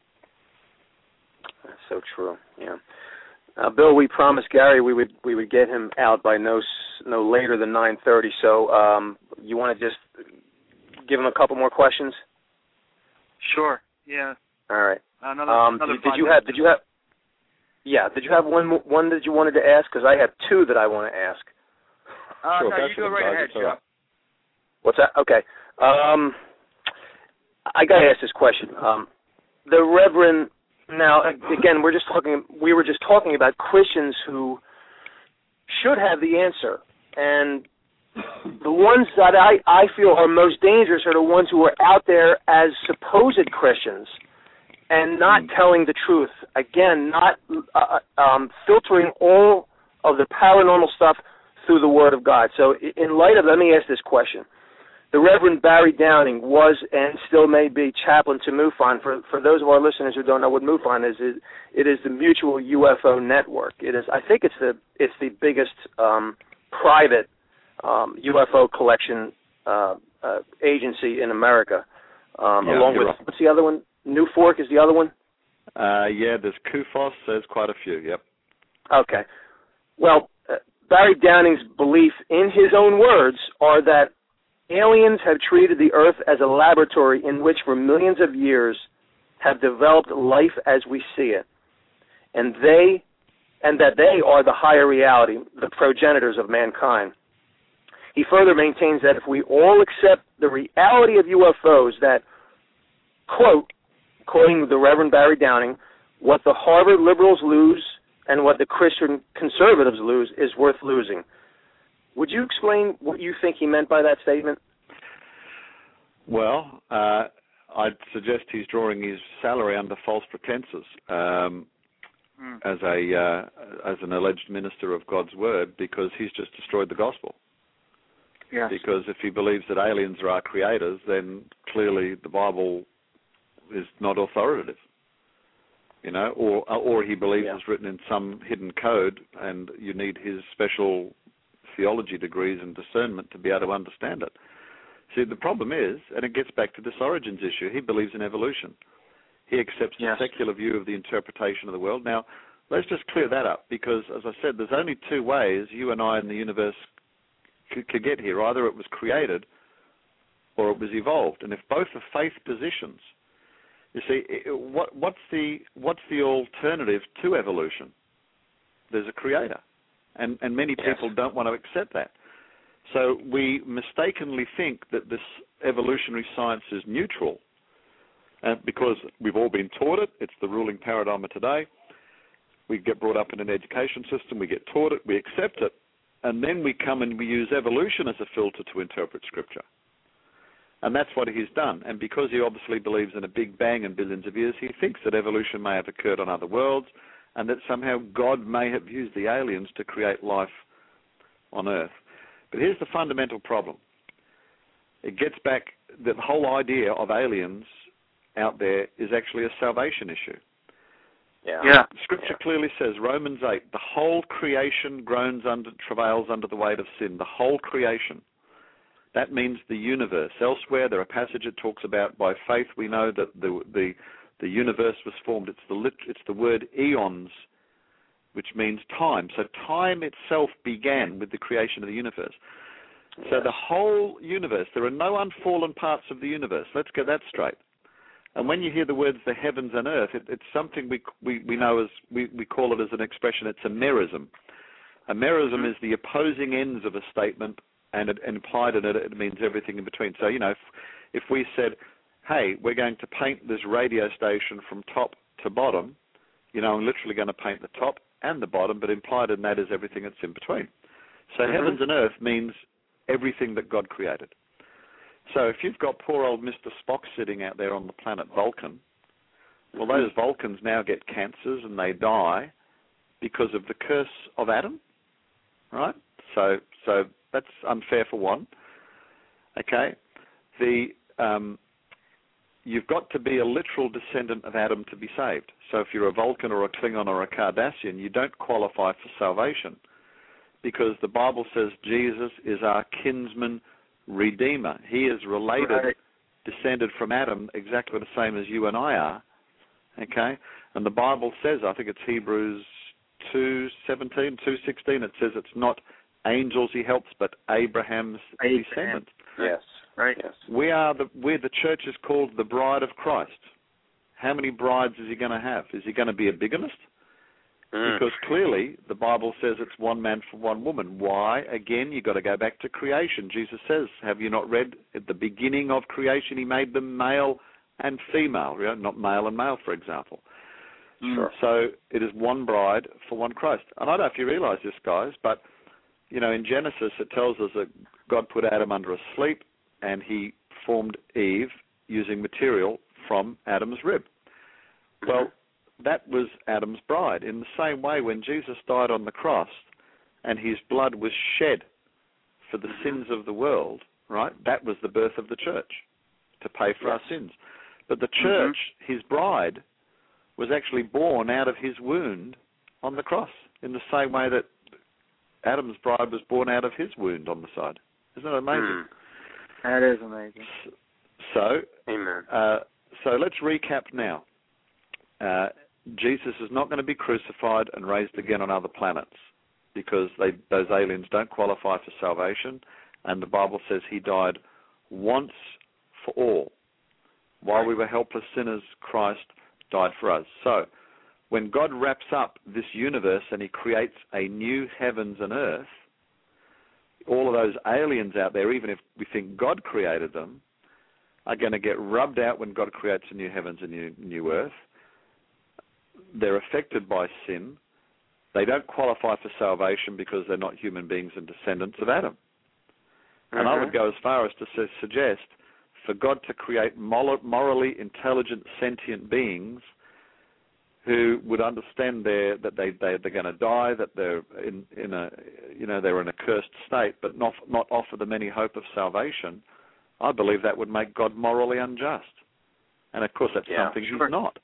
That's so true, yeah. Uh, Bill, we promised Gary we would we would get him out by no no later than nine thirty, so um, you want to just give him a couple more questions? Sure, yeah. All right. Another, um, another did, did you have, did you have, yeah, did you have one one that you wanted to ask? Because I have two that I want to ask. Uh, sure, no, you go right ahead, Joe. What's that? Okay. Um, I got to ask this question. Um, the Reverend, now, again, we're just talking, we were just talking about Christians who should have the answer. And the ones that I, I feel are most dangerous are the ones who are out there as supposed Christians and not telling the truth. Again, not uh, um, filtering all of the paranormal stuff through the Word of God. So in light of, let me ask this question. The Reverend Barry Downing was and still may be chaplain to MUFON. For for those of our listeners who don't know what MUFON is, it, it is the Mutual U F O Network. It is, I think, it's the it's the biggest um, private um, U F O collection uh, uh, agency in America. Um, yeah, along with right. What's the other one? New Fork is the other one. Uh, yeah, there's Kufos. There's quite a few. Yep. Okay. Well, uh, Barry Downing's belief, in his own words, are that aliens have treated the Earth as a laboratory in which for millions of years have developed life as we see it. And they, and that they are the higher reality, the progenitors of mankind. He further maintains that if we all accept the reality of U F Os, that, quote, quoting the Reverend Barry Downing, what the Harvard liberals lose and what the Christian conservatives lose is worth losing. Would you explain what you think he meant by that statement? Well, uh, I'd suggest he's drawing his salary under false pretenses um, mm. as a uh, as an alleged minister of God's word, because he's just destroyed the gospel. Yes. Because if he believes that aliens are our creators, then clearly the Bible is not authoritative. You know, or or he believes yeah. it's written in some hidden code, and you need his special theology degrees and discernment to be able to understand it. See, the problem is, and it gets back to this origins issue, he believes in evolution. He accepts yes. the secular view of the interpretation of the world. Now, let's just clear that up, because, as I said, there's only two ways you and I and the universe could, could get here. Either it was created or it was evolved. And if both are faith positions, you see, what, what's the what's the alternative to evolution? There's a creator. And, and many people yes. don't want to accept that. So we mistakenly think that this evolutionary science is neutral, uh, because we've all been taught it. It's the ruling paradigm of today. We get brought up in an education system. We get taught it. We accept it. And then we come and we use evolution as a filter to interpret Scripture. And that's what he's done. And because he obviously believes in a big bang and billions of years, he thinks that evolution may have occurred on other worlds, and that somehow God may have used the aliens to create life on Earth. But here's the fundamental problem. It gets back, the whole idea of aliens out there is actually a salvation issue. Yeah. yeah. Scripture yeah. clearly says, Romans eight, the whole creation groans under, travails under the weight of sin. The whole creation. That means the universe. Elsewhere, there are passages that talks about, by faith we know that the the The universe was formed. It's the lit, it's the word eons, which means time. So time itself began with the creation of the universe. Yes. So the whole universe, there are no unfallen parts of the universe. Let's get that straight. And when you hear the words the heavens and earth, it, it's something we, we, we know as, we, we call it as an expression, it's a merism. A merism mm-hmm. is the opposing ends of a statement, and, it, and implied in it, it means everything in between. So, you know, if, if we said, hey, we're going to paint this radio station from top to bottom, you know, I'm literally going to paint the top and the bottom, but implied in that is everything that's in between. So mm-hmm. heavens and earth means everything that God created. So if you've got poor old Mister Spock sitting out there on the planet Vulcan, well, mm-hmm. those Vulcans now get cancers and they die because of the curse of Adam, right? So, so that's unfair for one. Okay, the um, you've got to be a literal descendant of Adam to be saved. So if you're a Vulcan or a Klingon or a Cardassian, you don't qualify for salvation, because the Bible says Jesus is our kinsman redeemer. He is related, right. descended from Adam, exactly the same as you and I are. Okay? And the Bible says, I think it's Hebrews two seventeen, two sixteen, it says it's not angels he helps, but Abraham's Abraham. descendants. Yes. Right. Yes. We are the we're the church is called the bride of Christ. How many brides is he going to have? Is he going to be a bigamist? Mm. Because clearly the Bible says it's one man for one woman. Why? Again, you've got to go back to creation. Jesus says, have you not read at the beginning of creation he made them male and female, you know, not male and male, for example. Sure. So it is one bride for one Christ. And I don't know if you realize this, guys, but, you know, in Genesis it tells us that God put Adam under a sleep and he formed Eve using material from Adam's rib. Well, that was Adam's bride. In the same way, when Jesus died on the cross and his blood was shed for the sins of the world, right, that was the birth of the church, to pay for yes. our sins. But the church, mm-hmm. his bride, was actually born out of his wound on the cross, in the same way that Adam's bride was born out of his wound on the side. Isn't that amazing? Mm. That is amazing. So, Amen. Uh, so let's recap now. Uh, Jesus is not going to be crucified and raised again on other planets because they, those aliens don't qualify for salvation, and the Bible says he died once for all. While we were helpless sinners, Christ died for us. So when God wraps up this universe and he creates a new heavens and earth, all of those aliens out there, even if we think God created them, are going to get rubbed out when God creates a new heavens and new, new earth. They're affected by sin. They don't qualify for salvation because they're not human beings and descendants of Adam. Mm-hmm. And I would go as far as to su- suggest for God to create morally intelligent, sentient beings who would understand their, that they, they, they're going to die, that they're in, in a, you know, they're in a cursed state, but not, not offer them any hope of salvation, I believe that would make God morally unjust. And, of course, that's yeah, something sure. he's not.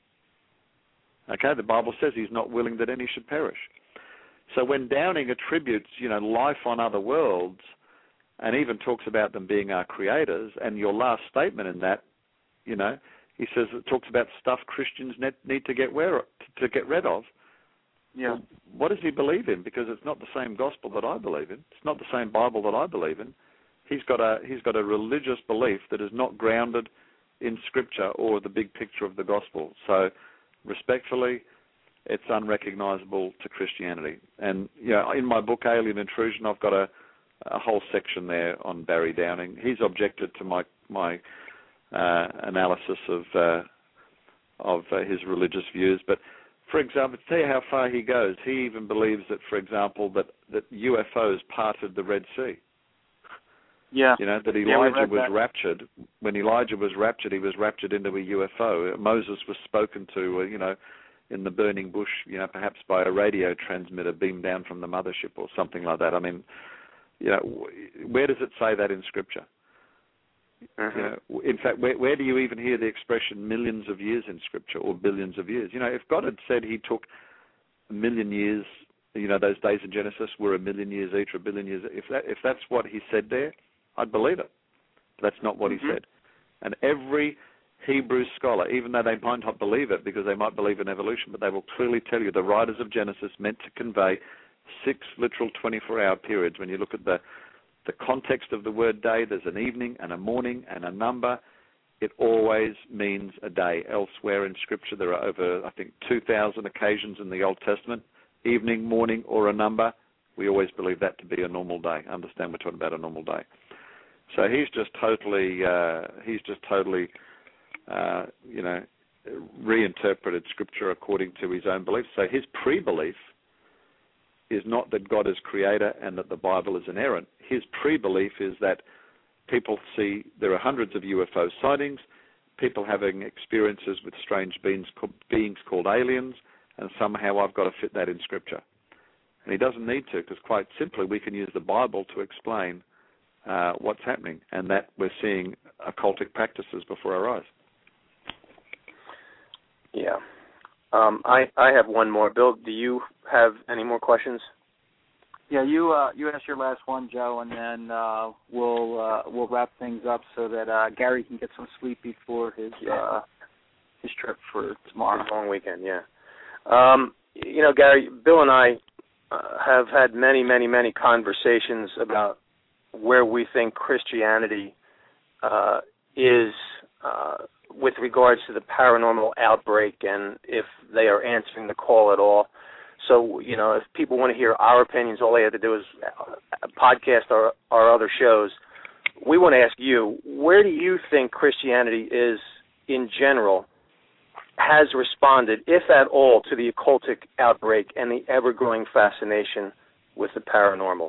Okay, the Bible says he's not willing that any should perish. So when Downing attributes, you know, life on other worlds and even talks about them being our creators, and your last statement in that, you know, he says it talks about stuff Christians need to get wear, to get rid of. Yeah. Well, what does he believe in? Because it's not the same gospel that I believe in. It's not the same Bible that I believe in. He's got a he's got a religious belief that is not grounded in Scripture or the big picture of the gospel. So, respectfully, it's unrecognizable to Christianity. And you know, in my book Alien Intrusion, I've got a, a whole section there on Barry Downing. He's objected to my my uh, analysis of uh, of uh, his religious views. But for example, to tell you how far he goes, he even believes that, for example, that, that U F Os parted the Red Sea. Yeah. You know, that yeah, Elijah was that. raptured. When Elijah was raptured, he was raptured into a U F O. Moses was spoken to, uh, you know, in the burning bush, you know, perhaps by a radio transmitter beamed down from the mothership or something like that. I mean, you know, where does it say that in Scripture? Mm-hmm. You know, in fact, where, where do you even hear the expression millions of years in Scripture or billions of years? You know, if God had said he took a million years, you know, those days in Genesis were a million years each or a billion years, if that, if that's what he said there, I'd believe it. But that's not what mm-hmm. he said. And every Hebrew scholar, even though they might not believe it because they might believe in evolution, but they will clearly tell you the writers of Genesis meant to convey six literal twenty-four hour periods. When you look at the the context of the word day, there's an evening and a morning and a number. It always means a day. Elsewhere in Scripture, there are over, I think, two thousand occasions in the Old Testament, evening, morning, or a number. We always believe that to be a normal day. Understand we're talking about a normal day. So he's just totally, uh, he's just totally, uh, you know, reinterpreted Scripture according to his own beliefs. So his pre-belief is not that God is creator and that the Bible is inerrant. His pre-belief is that people see there are hundreds of U F O sightings, people having experiences with strange beings, beings called aliens, and somehow I've got to fit that in Scripture. And he doesn't need to, because quite simply we can use the Bible to explain uh, what's happening, and that we're seeing occultic practices before our eyes. Yeah. Um, I, I have one more. Bill, do you have any more questions? Yeah, you uh, you ask your last one, Joe, and then uh, we'll uh, we'll wrap things up so that uh, Gary can get some sleep before his yeah. uh, his trip for tomorrow. His long weekend, yeah. Um, you know, Gary, Bill and I uh, have had many, many, many conversations about where we think Christianity uh, is uh, with regards to the paranormal outbreak and if they are answering the call at all. So, you know, if people want to hear our opinions, all they have to do is podcast our, our other shows. We want to ask you, where do you think Christianity is, in general, has responded, if at all, to the occultic outbreak and the ever-growing fascination with the paranormal?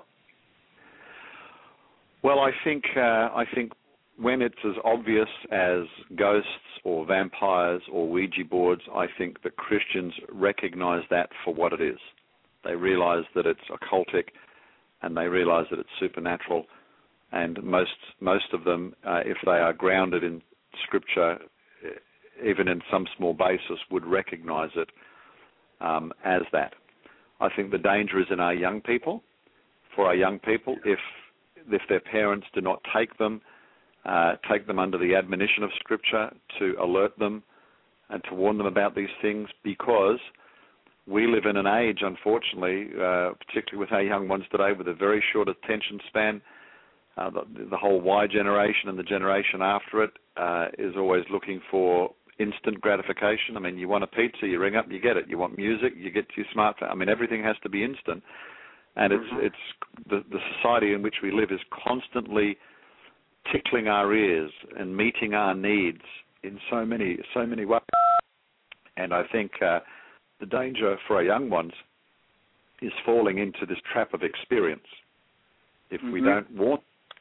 Well, I think uh, I think when it's as obvious as ghosts or vampires or Ouija boards, I think that Christians recognize that for what it is. They realize that it's occultic, and they realize that it's supernatural. And most most of them, uh, if they are grounded in Scripture, even in some small basis, would recognize it um, as that. I think the danger is in our young people. For our young people, if if their parents do not take them, uh, take them under the admonition of Scripture to alert them and to warn them about these things, because we live in an age, unfortunately, uh, particularly with our young ones today, with a very short attention span. Uh, the, the whole Y generation and the generation after it uh, is always looking for instant gratification. I mean, you want a pizza, you ring up, you get it. You want music, you get to your smartphone. I mean, everything has to be instant. And it's it's the, the society in which we live is constantly tickling our ears and meeting our needs in so many so many ways. And I think uh, the danger for our young ones is falling into this trap of experience. If mm-hmm. we don't warn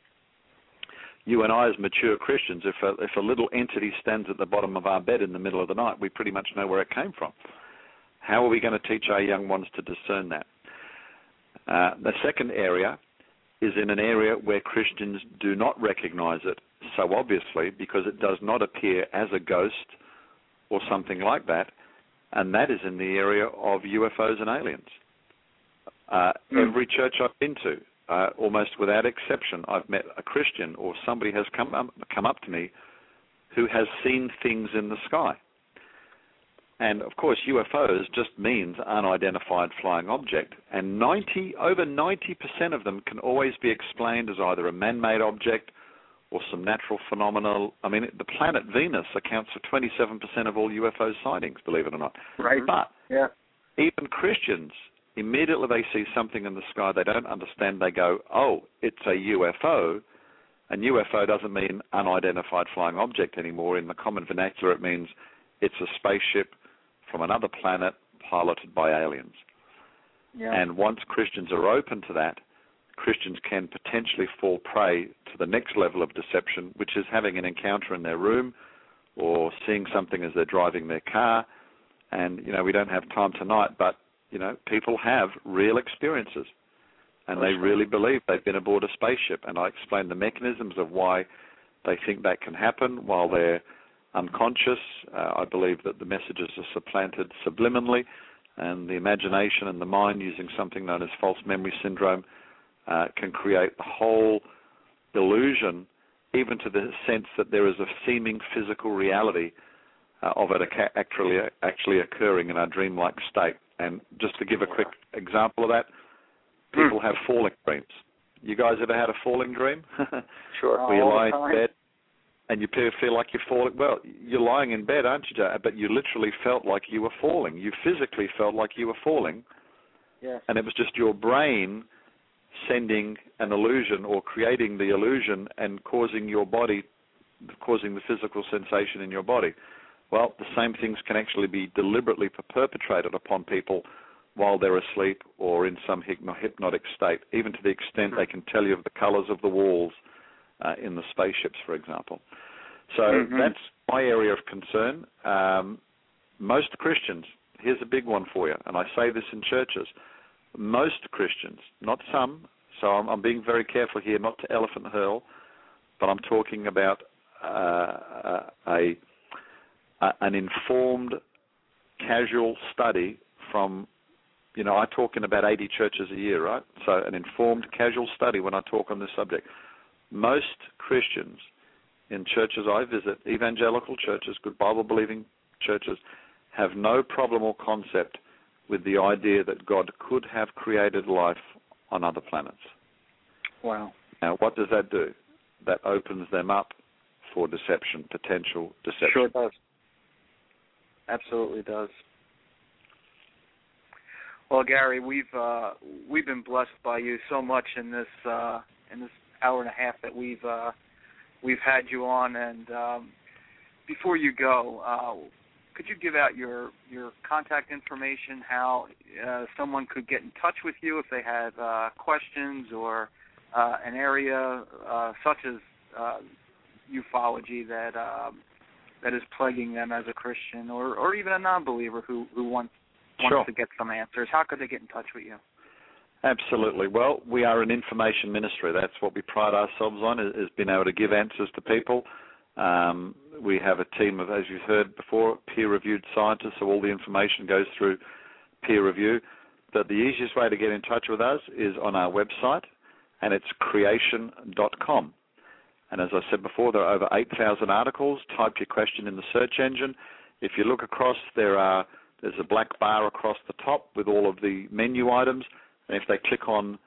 you and I, as mature Christians, if a, if a little entity stands at the bottom of our bed in the middle of the night, we pretty much know where it came from. How are we going to teach our young ones to discern that? Uh, the second area is in an area where Christians do not recognize it so obviously, because it does not appear as a ghost or something like that, and that is in the area of U F Os and aliens. Uh, mm. Every church I've been to, uh, almost without exception, I've met a Christian or somebody has come up, come up to me who has seen things in the sky. And, of course, U F Os just means unidentified flying object. And ninety, over ninety percent of them can always be explained as either a man-made object or some natural phenomenon. I mean, the planet Venus accounts for twenty-seven percent of all U F O sightings, believe it or not. Right. But yeah. even Christians, immediately they see something in the sky they don't understand, they go, oh, it's a U F O. And U F O doesn't mean unidentified flying object anymore. In the common vernacular, it means it's a spaceship from another planet piloted by aliens. Yeah. And once Christians are open to that, Christians can potentially fall prey to the next level of deception, which is having an encounter in their room or seeing something as they're driving their car. And, you know, we don't have time tonight, but, you know, people have real experiences, and they really believe they've been aboard a spaceship. And I explain the mechanisms of why they think that can happen while they're unconscious. Uh, I believe that the messages are supplanted subliminally, and the imagination and the mind, using something known as false memory syndrome, uh, can create the whole illusion, even to the sense that there is a seeming physical reality uh, of it actually actually occurring in our dreamlike state. And just to give a quick example of that, people have falling dreams. You guys ever had a falling dream? Sure. Where you lie in bed and you feel like you're falling. Well, you're lying in bed, aren't you, Joe? But you literally felt like you were falling. You physically felt like you were falling. Yes. And it was just your brain sending an illusion or creating the illusion and causing your body, causing the physical sensation in your body. Well, the same things can actually be deliberately perpetrated upon people while they're asleep or in some hypnotic state, even to the extent they can tell you of the colors of the walls uh, in the spaceships, for example. So mm-hmm. that's my area of concern. Um, most Christians, here's a big one for you, and I say this in churches, most Christians, not some, so I'm, I'm being very careful here not to elephant hurl, but I'm talking about uh, a, a an informed, casual study from, you know, I talk in about eighty churches a year, right? So an informed, casual study when I talk on this subject. Most Christians in churches I visit, evangelical churches, good Bible-believing churches, have no problem or concept with the idea that God could have created life on other planets. Wow. Now, what does that do? That opens them up for deception, potential deception. Sure does. Absolutely does. Well, Gary, we've uh, we've been blessed by you so much in this uh, in this hour and a half that we've uh, we've had you on. And um, before you go, uh, could you give out your your contact information? How uh, someone could get in touch with you if they had uh, questions or uh, an area uh, such as uh, ufology that um, that is plaguing them as a Christian, or, or even a non-believer who who wants. wants Sure. to get some answers. How could they get in touch with you? Absolutely. Well, we are an information ministry. That's what we pride ourselves on, is, is being able to give answers to people. Um, we have a team of, as you've heard before, peer-reviewed scientists, so all the information goes through peer review. But the easiest way to get in touch with us is on our website, and it's creation dot com. And as I said before, there are over eight thousand articles. Type your question in the search engine. If you look across, there are There's a black bar across the top with all of the menu items, and if they click on,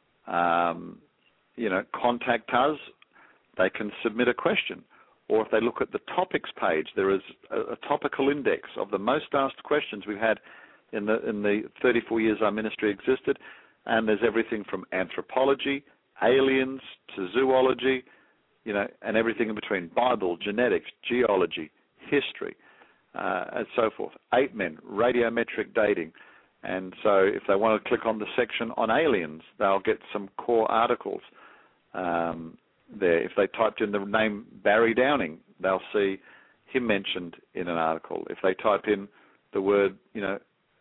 um, you know, contact us, they can submit a question. Or if they look at the topics page, there is a, a topical index of the most asked questions we've had in the in the thirty-four years our ministry existed, and there's everything from anthropology, aliens, to zoology, you know, and everything in between: Bible, genetics, geology, history. Uh, and so forth. Eight men, radiometric dating. And so if they want to click on the section on aliens, they'll get some core articles um, there. If they typed in the name Barry Downing, they'll see him mentioned in an article. If they type in the word, you know,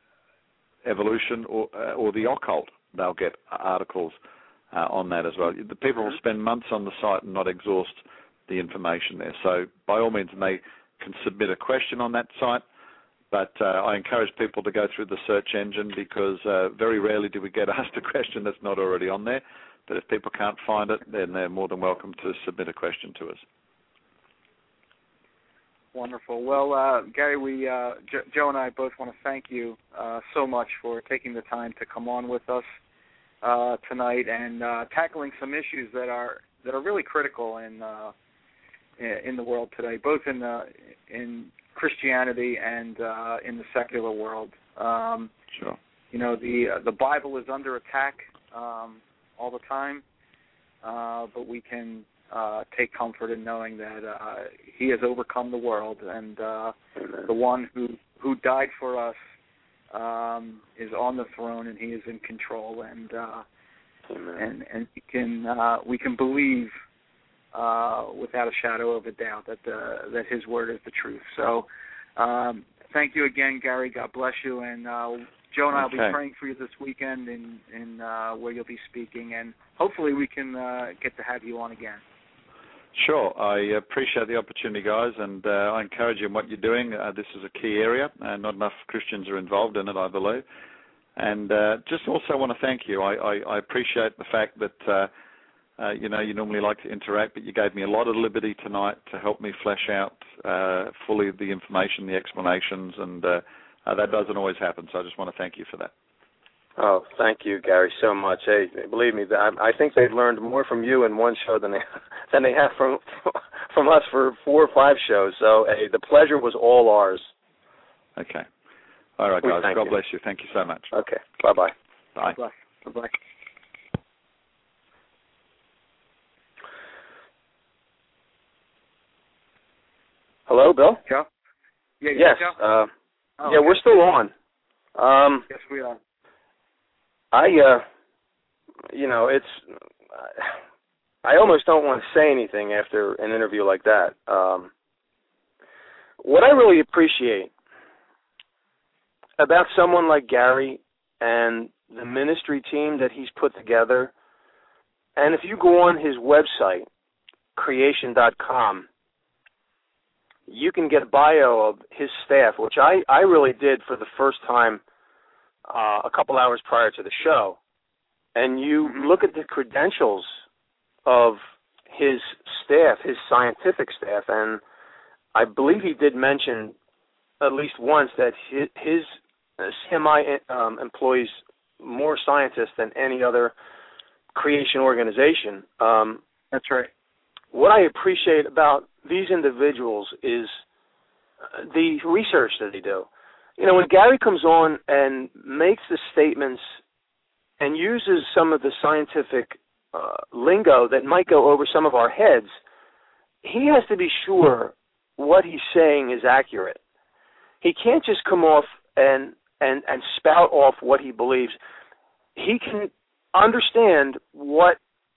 evolution or, uh, or the occult, they'll get articles uh, on that as well. The people will spend months on the site and not exhaust the information there. So by all means, they can submit a question on that site, but uh, I encourage people to go through the search engine, because uh, very rarely do we get asked a question that's not already on there. But if people can't find it, then they're more than welcome to submit a question to us. Wonderful. Well, uh, Gary, we uh, jo- Joe and I both want to thank you uh, so much for taking the time to come on with us uh, tonight and uh, tackling some issues that are that are really critical in uh, in the world today, both in the in Christianity and uh, in the secular world. Um, sure. You know, the uh, the Bible is under attack um, all the time, uh, but we can uh, take comfort in knowing that uh, He has overcome the world, and uh, the one who who died for us um, is on the throne, and He is in control, and uh, and and we can uh, we can believe. Uh, without a shadow of a doubt that the, that His word is the truth. So, um, thank you again, Gary. God bless you. And uh, Joe and I will okay. be praying for you this weekend in in uh, where you'll be speaking, and hopefully we can uh, get to have you on again. Sure. I appreciate the opportunity, guys, and uh, I encourage you in what you're doing. Uh, this is a key area, and not enough Christians are involved in it, I believe. And uh, just also want to thank you. I, I, I appreciate the fact that. Uh, Uh, you know, you normally like to interact, but you gave me a lot of liberty tonight to help me flesh out uh, fully the information, the explanations, and uh, uh, that doesn't always happen, so I just want to thank you for that. Oh, thank you, Gary, so much. Hey, believe me, I, I think they've learned more from you in one show than they than they have from from us for four or five shows, so hey, the pleasure was all ours. Okay. All right, guys. Thank God you. bless you. Thank you so much. Okay. Bye-bye. Bye. God bless. Bye-bye. Hello, Bill? Joe? Yeah, yes. Joe? Uh, oh, yeah, okay. we're still on. Um, yes, we are. I, uh, you know, it's, I almost don't want to say anything after an interview like that. Um, what I really appreciate about someone like Gary and the ministry team that he's put together, and if you go on his website, creation dot com, you can get a bio of his staff, which I, I really did for the first time uh, a couple hours prior to the show. And you Mm-hmm. look at the credentials of his staff, his scientific staff, and I believe he did mention at least once that his, his semi um, employs more scientists than any other creation organization. Um, That's right. What I appreciate about these individuals is the research that they do. you know, when Gary comes on and makes the statements and uses some of the scientific uh, lingo that might go over some of our heads, he has to be sure what he's saying is accurate. He can't just come off and, and, and spout off what he believes. He can understand what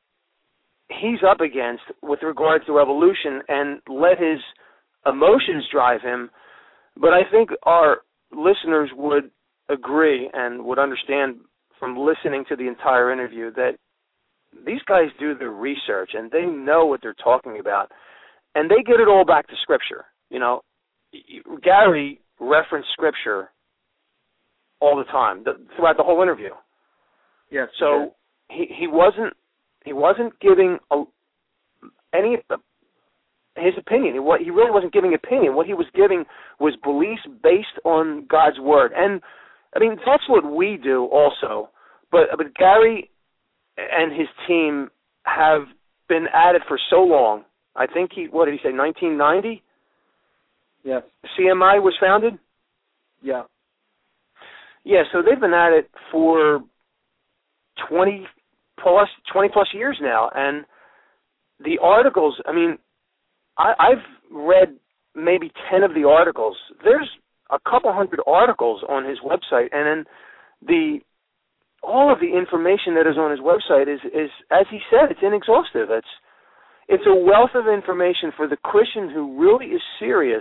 he's up against with regards to evolution and let his emotions drive him. But I think our listeners would agree and would understand from listening to the entire interview that these guys do their research and they know what they're talking about, and they get it all back to Scripture. You know, Gary referenced Scripture all the time, the, throughout the whole interview. Yes. So sure. he he wasn't he wasn't giving a, any his opinion. He really wasn't giving opinion. What he was giving was beliefs based on God's word. And I mean, that's what we do also. But but Gary and his team have been at it for so long. I think he, what did he say, nineteen ninety? Yes. C M I was founded? Yeah. Yeah, so they've been at it for twenty plus, twenty plus years now. And the articles, I mean, I, I've read maybe ten of the articles. There's a couple hundred articles on his website, and then the all of the information that is on his website is, is, as he said, it's inexhaustive. It's it's a wealth of information for the Christian who really is serious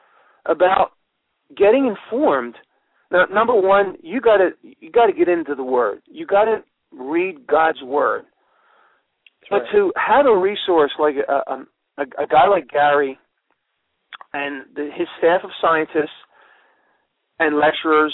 about getting informed. Now, number one, you got to you got to get into the Word. You got to read God's Word. That's but right. To have a resource like a, a, a guy like Gary and the, his staff of scientists and lecturers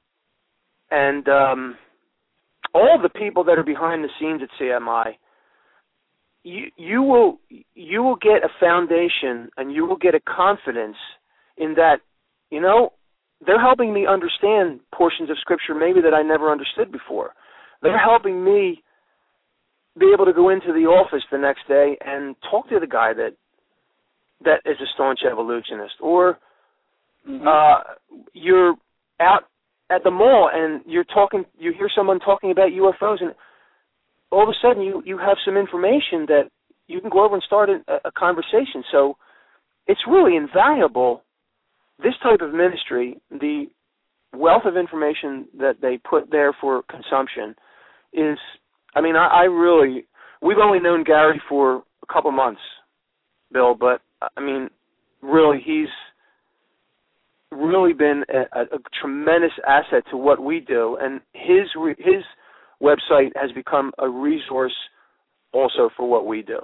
and um, all the people that are behind the scenes at C M I, you you will you will get a foundation and you will get a confidence in that, you know, they're helping me understand portions of Scripture maybe that I never understood before. They're helping me be able to go into the office the next day and talk to the guy that that is a staunch evolutionist. Or mm-hmm. uh, you're out at the mall and you're talking, you hear someone talking about U F Os, and all of a sudden you, you have some information that you can go over and start a, a conversation. So it's really invaluable. This type of ministry, the wealth of information that they put there for consumption is, I mean, I, I really, we've only known Gary for a couple months, Bill, but, I mean, really, he's really been a, a tremendous asset to what we do, and his his website has become a resource also for what we do.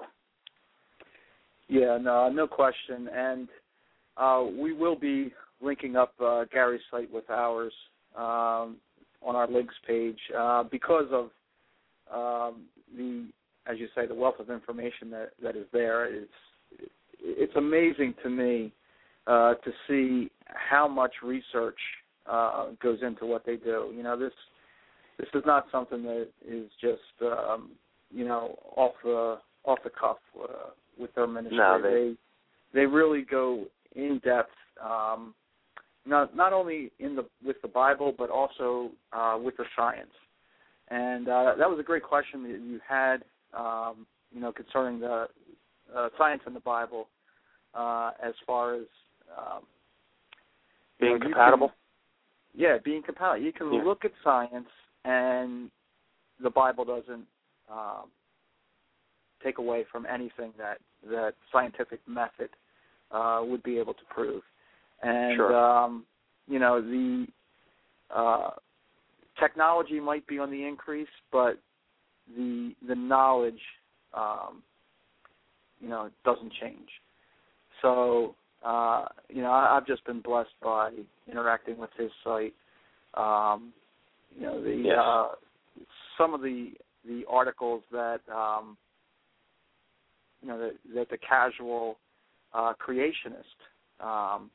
Yeah, no, no question, and uh, we will be linking up uh, Gary's site with ours um, on our links page uh, because of um, the, as you say, the wealth of information that, that is there. It's it's amazing to me uh, to see how much research uh, goes into what they do. You know, this this is not something that is just um, you know off the off the cuff uh, with their ministry. No, they they, they really go in depth, um, not not only in the with the Bible but also uh, with the science. And uh, that was a great question that you had, um, you know, concerning the uh, science in the Bible, uh, as far as um, being you know, compatible. Can, yeah, being compatible. You can yeah. look at science, and the Bible doesn't um, take away from anything that that scientific method uh, would be able to prove. And sure. um, you know, the uh, technology might be on the increase, but the the knowledge, um, you know, doesn't change. So, uh, you know, I, I've just been blessed by interacting with his site. Um, you know, the yes. uh, some of the the articles that um, you know that, that the casual uh, creationist um,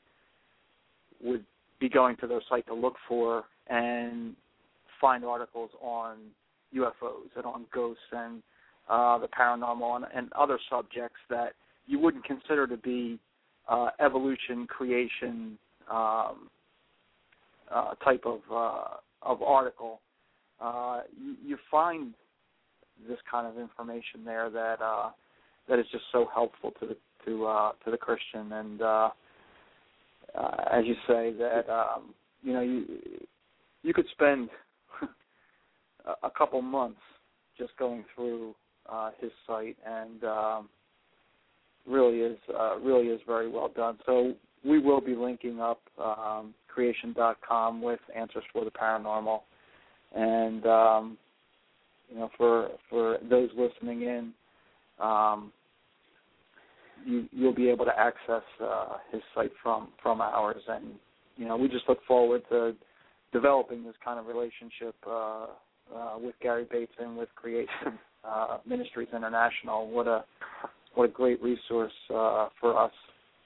would be going to their site to look for and find articles on U F Os and on ghosts and uh, the paranormal and, and other subjects that you wouldn't consider to be uh, evolution, creation, um, uh, type of uh, of article, uh, you, you find this kind of information there that uh, that is just so helpful to the to uh, to the Christian, and uh, uh, as you say that um, you know you you could spend a couple months just going through uh, his site, and um, really is uh, really is very well done. So we will be linking up um, creation dot com with Answers for the Paranormal, and um, you know, for for those listening in, um, you, you'll be able to access uh, his site from, from ours, and you know, we just look forward to developing this kind of relationship uh, uh, with Gary Bateson, with Creation uh, Ministries International. What a what a great resource uh, for us.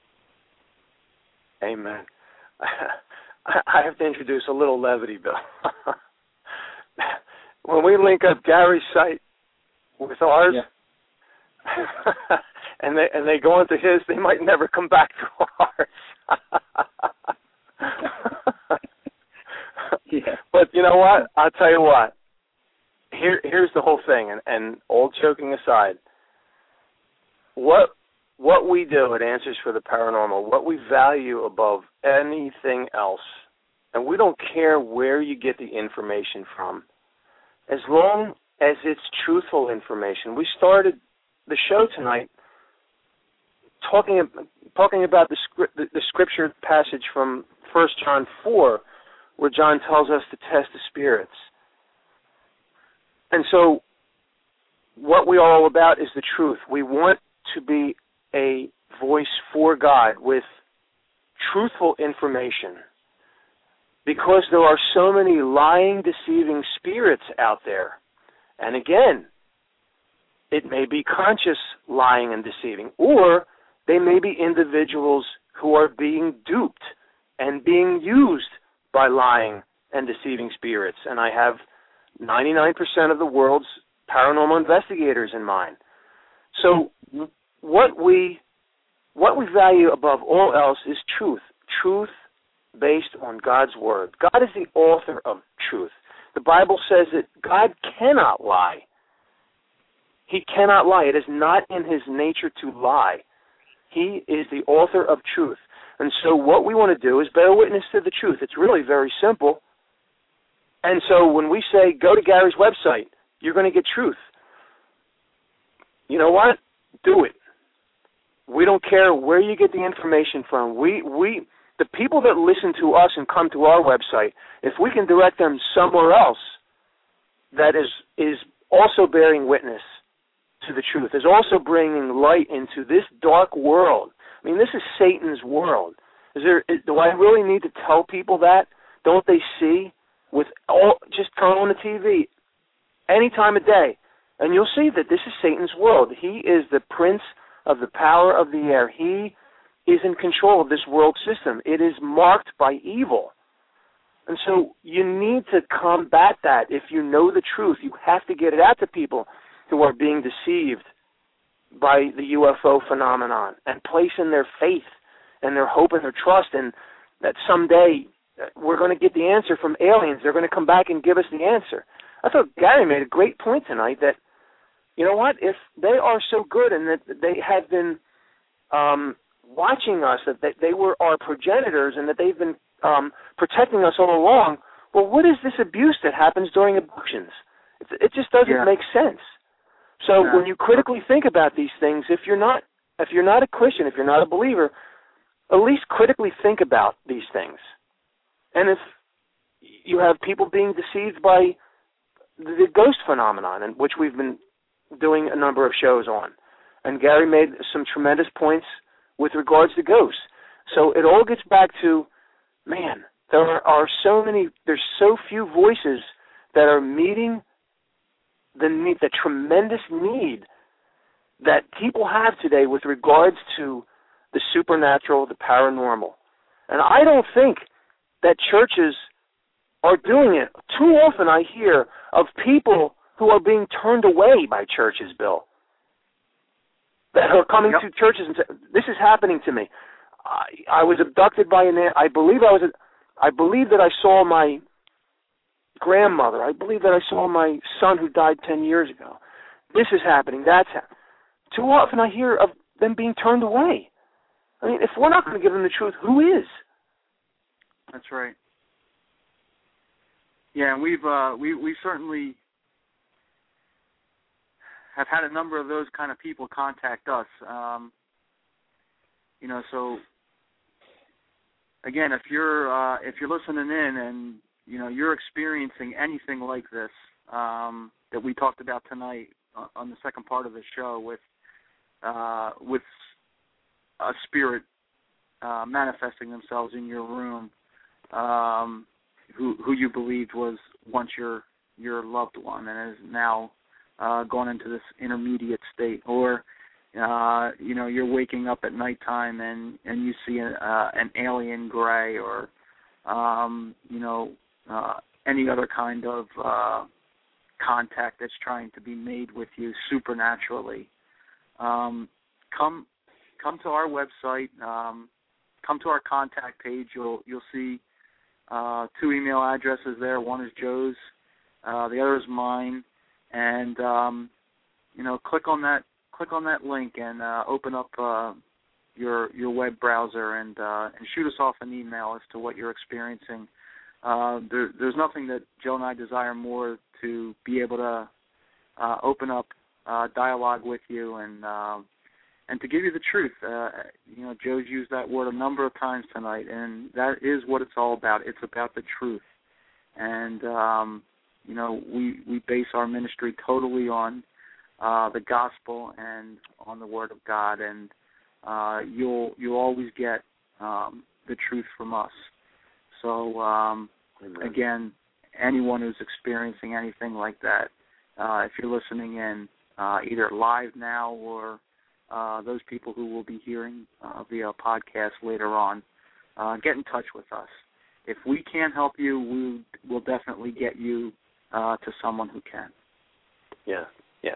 Amen. I have to introduce a little levity, Bill. When we link up Gary's site with ours, yeah. and they and they go into his, they might never come back to ours. Yeah. But you know what? I'll tell you what. Here, here's the whole thing, and, and all joking aside, what what we do at Answers for the Paranormal, what we value above anything else, and we don't care where you get the information from, as long as it's truthful information. We started the show tonight talking talking about the, the, the scripture passage from First John four, where John tells us to test the spirits. And so what we are all about is the truth. We want to be a voice for God with truthful information, because there are so many lying, deceiving spirits out there. And again, it may be conscious lying and deceiving, or they may be individuals who are being duped and being used by lying and deceiving spirits. And I have ninety-nine percent of the world's paranormal investigators in mind. So what we what we value above all else is truth. Truth based on God's Word. God is the author of truth. The Bible says that God cannot lie. He cannot lie. It is not in his nature to lie. He is the author of truth. And so what we want to do is bear witness to the truth. It's really very simple. And so when we say, go to Gary's website, you're going to get truth. You know what? Do it. We don't care where you get the information from. We, we, the people that listen to us and come to our website, if we can direct them somewhere else that is, is also bearing witness to the truth, is also bringing light into this dark world. I mean, this is Satan's world. Is there? Do I really need to tell people that? Don't they see? With all, just turn on the T V any time of day, and you'll see that this is Satan's world. He is the prince of the power of the air. He is in control of this world system. It is marked by evil. And so you need to combat that. If you know the truth, you have to get it out to people who are being deceived by the U F O phenomenon and placing their faith and their hope and their trust in that someday we're going to get the answer from aliens. They're going to come back and give us the answer. I thought Gary made a great point tonight that, you know what, if they are so good and that they have been um, watching us, that they, they were our progenitors and that they've been um, protecting us all along, well, what is this abuse that happens during abductions? It, it just doesn't yeah. make sense. So yeah. when you critically think about these things, if you're not if you're not a Christian, if you're not a believer, at least critically think about these things. And if you have people being deceived by the ghost phenomenon, and which we've been doing a number of shows on, and Gary made some tremendous points with regards to ghosts. So it all gets back to, man, there are so many, there's so few voices that are meeting the need, the tremendous need that people have today with regards to the supernatural, the paranormal. And I don't think that churches are doing it. Too often I hear of people who are being turned away by churches, Bill, that are coming yep. to churches and say, this is happening to me. I, I was abducted by an, I believe I was, I believe that I saw my grandmother. I believe that I saw my son who died ten years ago. This is happening. That's happening. Too often I hear of them being turned away. I mean, if we're not going to give them the truth, who is? That's right. Yeah, and we've uh, we we certainly have had a number of those kind of people contact us. Um, you know, so again, if you're uh, if you're listening in and you know you're experiencing anything like this um, that we talked about tonight on the second part of the show with uh, with a spirit uh, manifesting themselves in your room, um, who who you believed was once your your loved one and is now uh, gone into this intermediate state, or uh, you know you're waking up at nighttime and and you see a, uh, an alien gray, or um, you know uh, any other kind of uh, contact that's trying to be made with you supernaturally. Um, come come to our website. Um, come to our contact page. You'll you'll see uh, two email addresses there. One is Joe's, uh, the other is mine. And um, you know, click on that click on that link and uh, open up uh, your your web browser and uh, and shoot us off an email as to what you're experiencing. Uh, there, there's nothing that Joe and I desire more to be able to uh, open up uh, dialogue with you and uh, and to give you the truth. Uh, you know, Joe's used that word a number of times tonight, and that is what it's all about. It's about the truth. And um, you know, we, we base our ministry totally on uh, the gospel and on the Word of God, and uh, you'll you'll always get um, the truth from us. So, um, again, anyone who's experiencing anything like that, uh, if you're listening in, uh, either live now or uh, those people who will be hearing uh, via podcast later on, uh, get in touch with us. If we can't help you, we will definitely get you uh, to someone who can. Yeah, yes.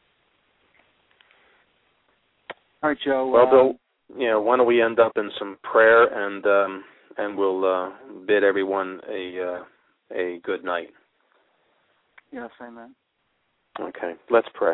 All right, Joe. Well, uh, Bill, you know, why don't we end up in some prayer, and um, and we'll uh, bid everyone a uh, a good night. Yes, amen. Okay, let's pray.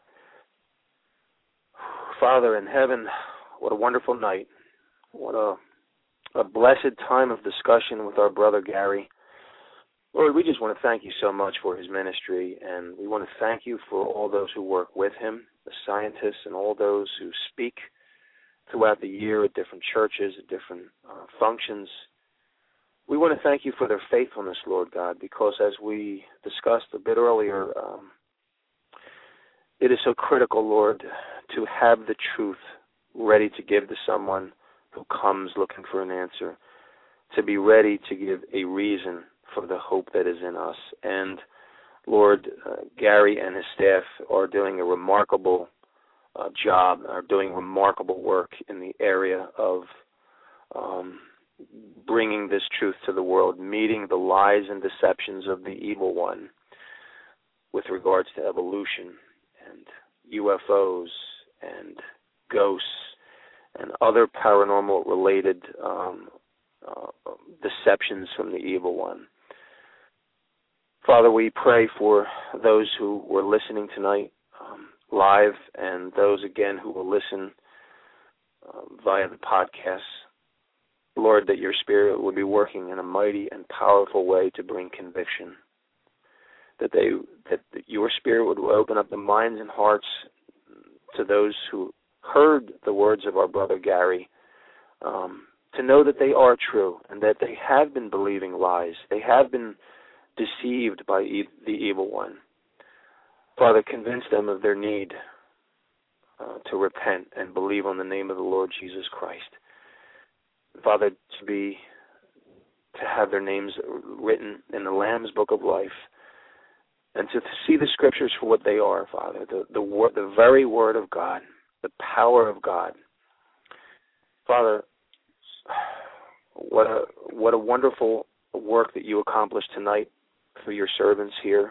Father in heaven, what a wonderful night. What a a blessed time of discussion with our brother Gary. Lord, we just want to thank you so much for his ministry, and we want to thank you for all those who work with him, the scientists and all those who speak throughout the year at different churches, at different uh, functions. We want to thank you for their faithfulness, Lord God, because as we discussed a bit earlier, um, it is so critical, Lord, to have the truth ready to give to someone who comes looking for an answer, to be ready to give a reason for the hope that is in us. And, Lord, uh, Gary and his staff are doing a remarkable uh, job, are doing remarkable work in the area of um, bringing this truth to the world, meeting the lies and deceptions of the evil one with regards to evolution and U F Os and ghosts and other paranormal-related um, uh, deceptions from the evil one. Father, we pray for those who were listening tonight um, live and those, again, who will listen uh, via the podcast. Lord, that your Spirit would be working in a mighty and powerful way to bring conviction, that they that your Spirit would open up the minds and hearts to those who heard the words of our brother Gary, um, to know that they are true and that they have been believing lies. They have been deceived by e- the evil one. Father, convince them of their need uh, to repent and believe on the name of the Lord Jesus Christ. Father, to be to have their names written in the Lamb's Book of Life, and to see the Scriptures for what they are, Father, the the, word, the very Word of God, the power of God. Father, what a what a wonderful work that you accomplished tonight for your servants here.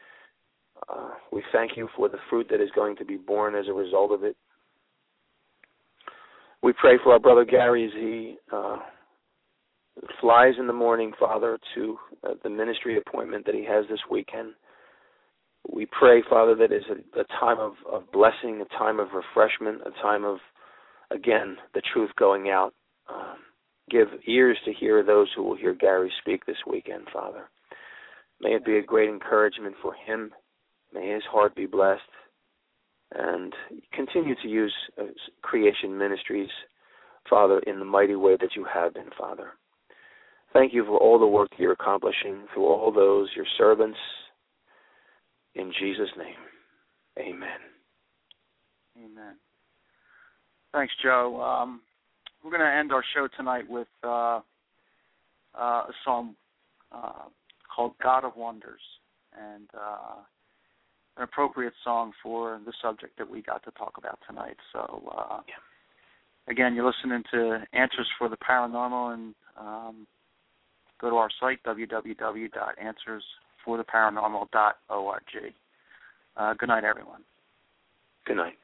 Uh, we thank you for the fruit that is going to be born as a result of it. We pray for our brother Gary as he uh, flies in the morning, Father, to uh, the ministry appointment that he has this weekend. We pray, Father, that it's a, a time of, of blessing, a time of refreshment, a time of, again, the truth going out. Um, give ears to hear those who will hear Gary speak this weekend, Father. May it be a great encouragement for him. May his heart be blessed. And continue to use uh, Creation Ministries, Father, in the mighty way that you have been, Father. Thank you for all the work you're accomplishing through all those, your servants. In Jesus' name, amen. Amen. Thanks, Joe. Um, we're going to end our show tonight with uh, uh, a song uh, called God of Wonders, and uh, an appropriate song for the subject that we got to talk about tonight. So, uh, yeah. Again, you're listening to Answers for the Paranormal, and um, go to our site, w w w dot answers for the paranormal dot org. Uh, good night, everyone. Good night.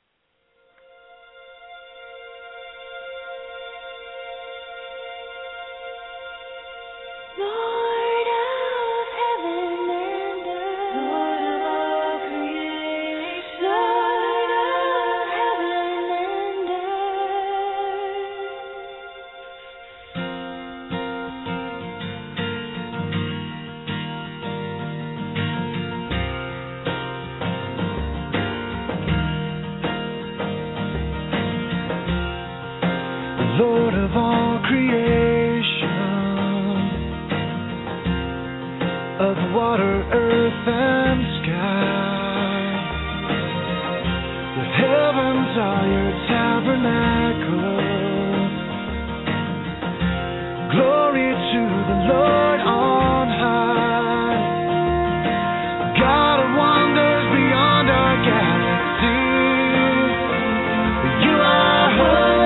Lord of all creation, of water, earth, and sky, the heavens are your tabernacle. Glory to the Lord on high, God of wonders beyond our galaxy. You are holy.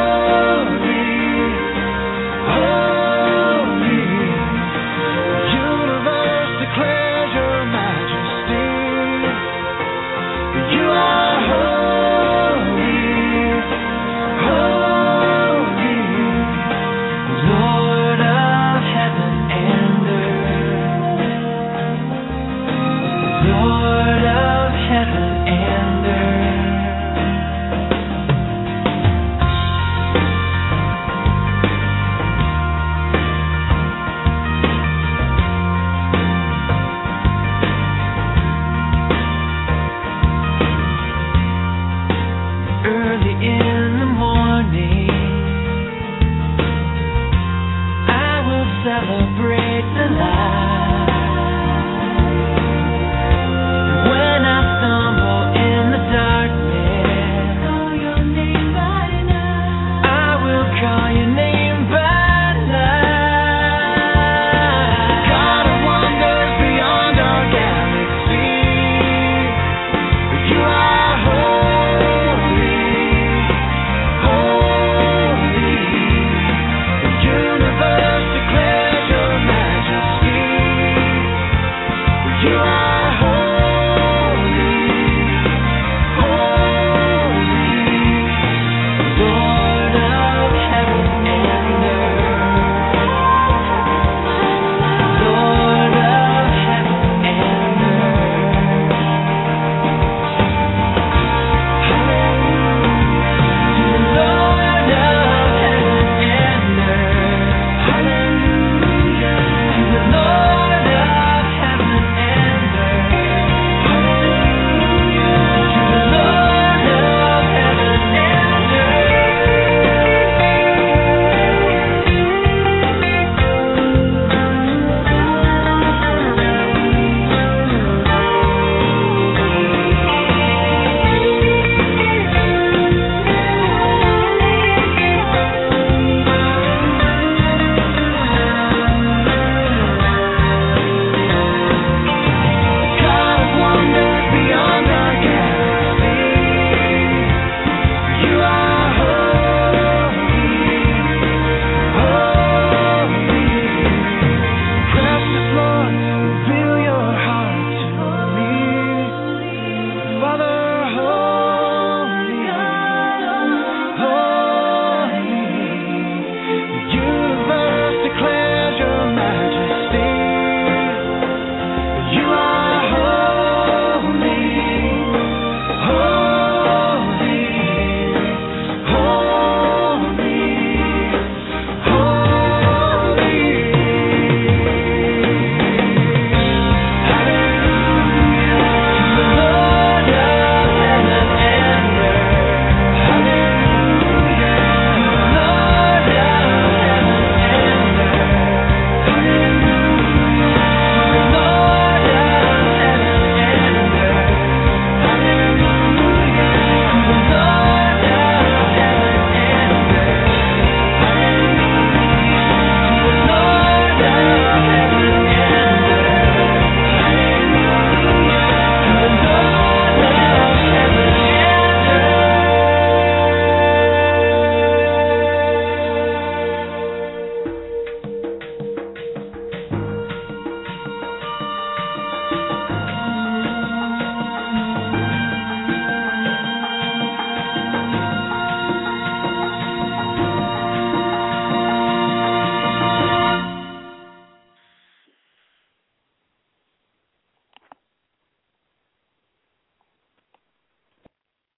Celebrate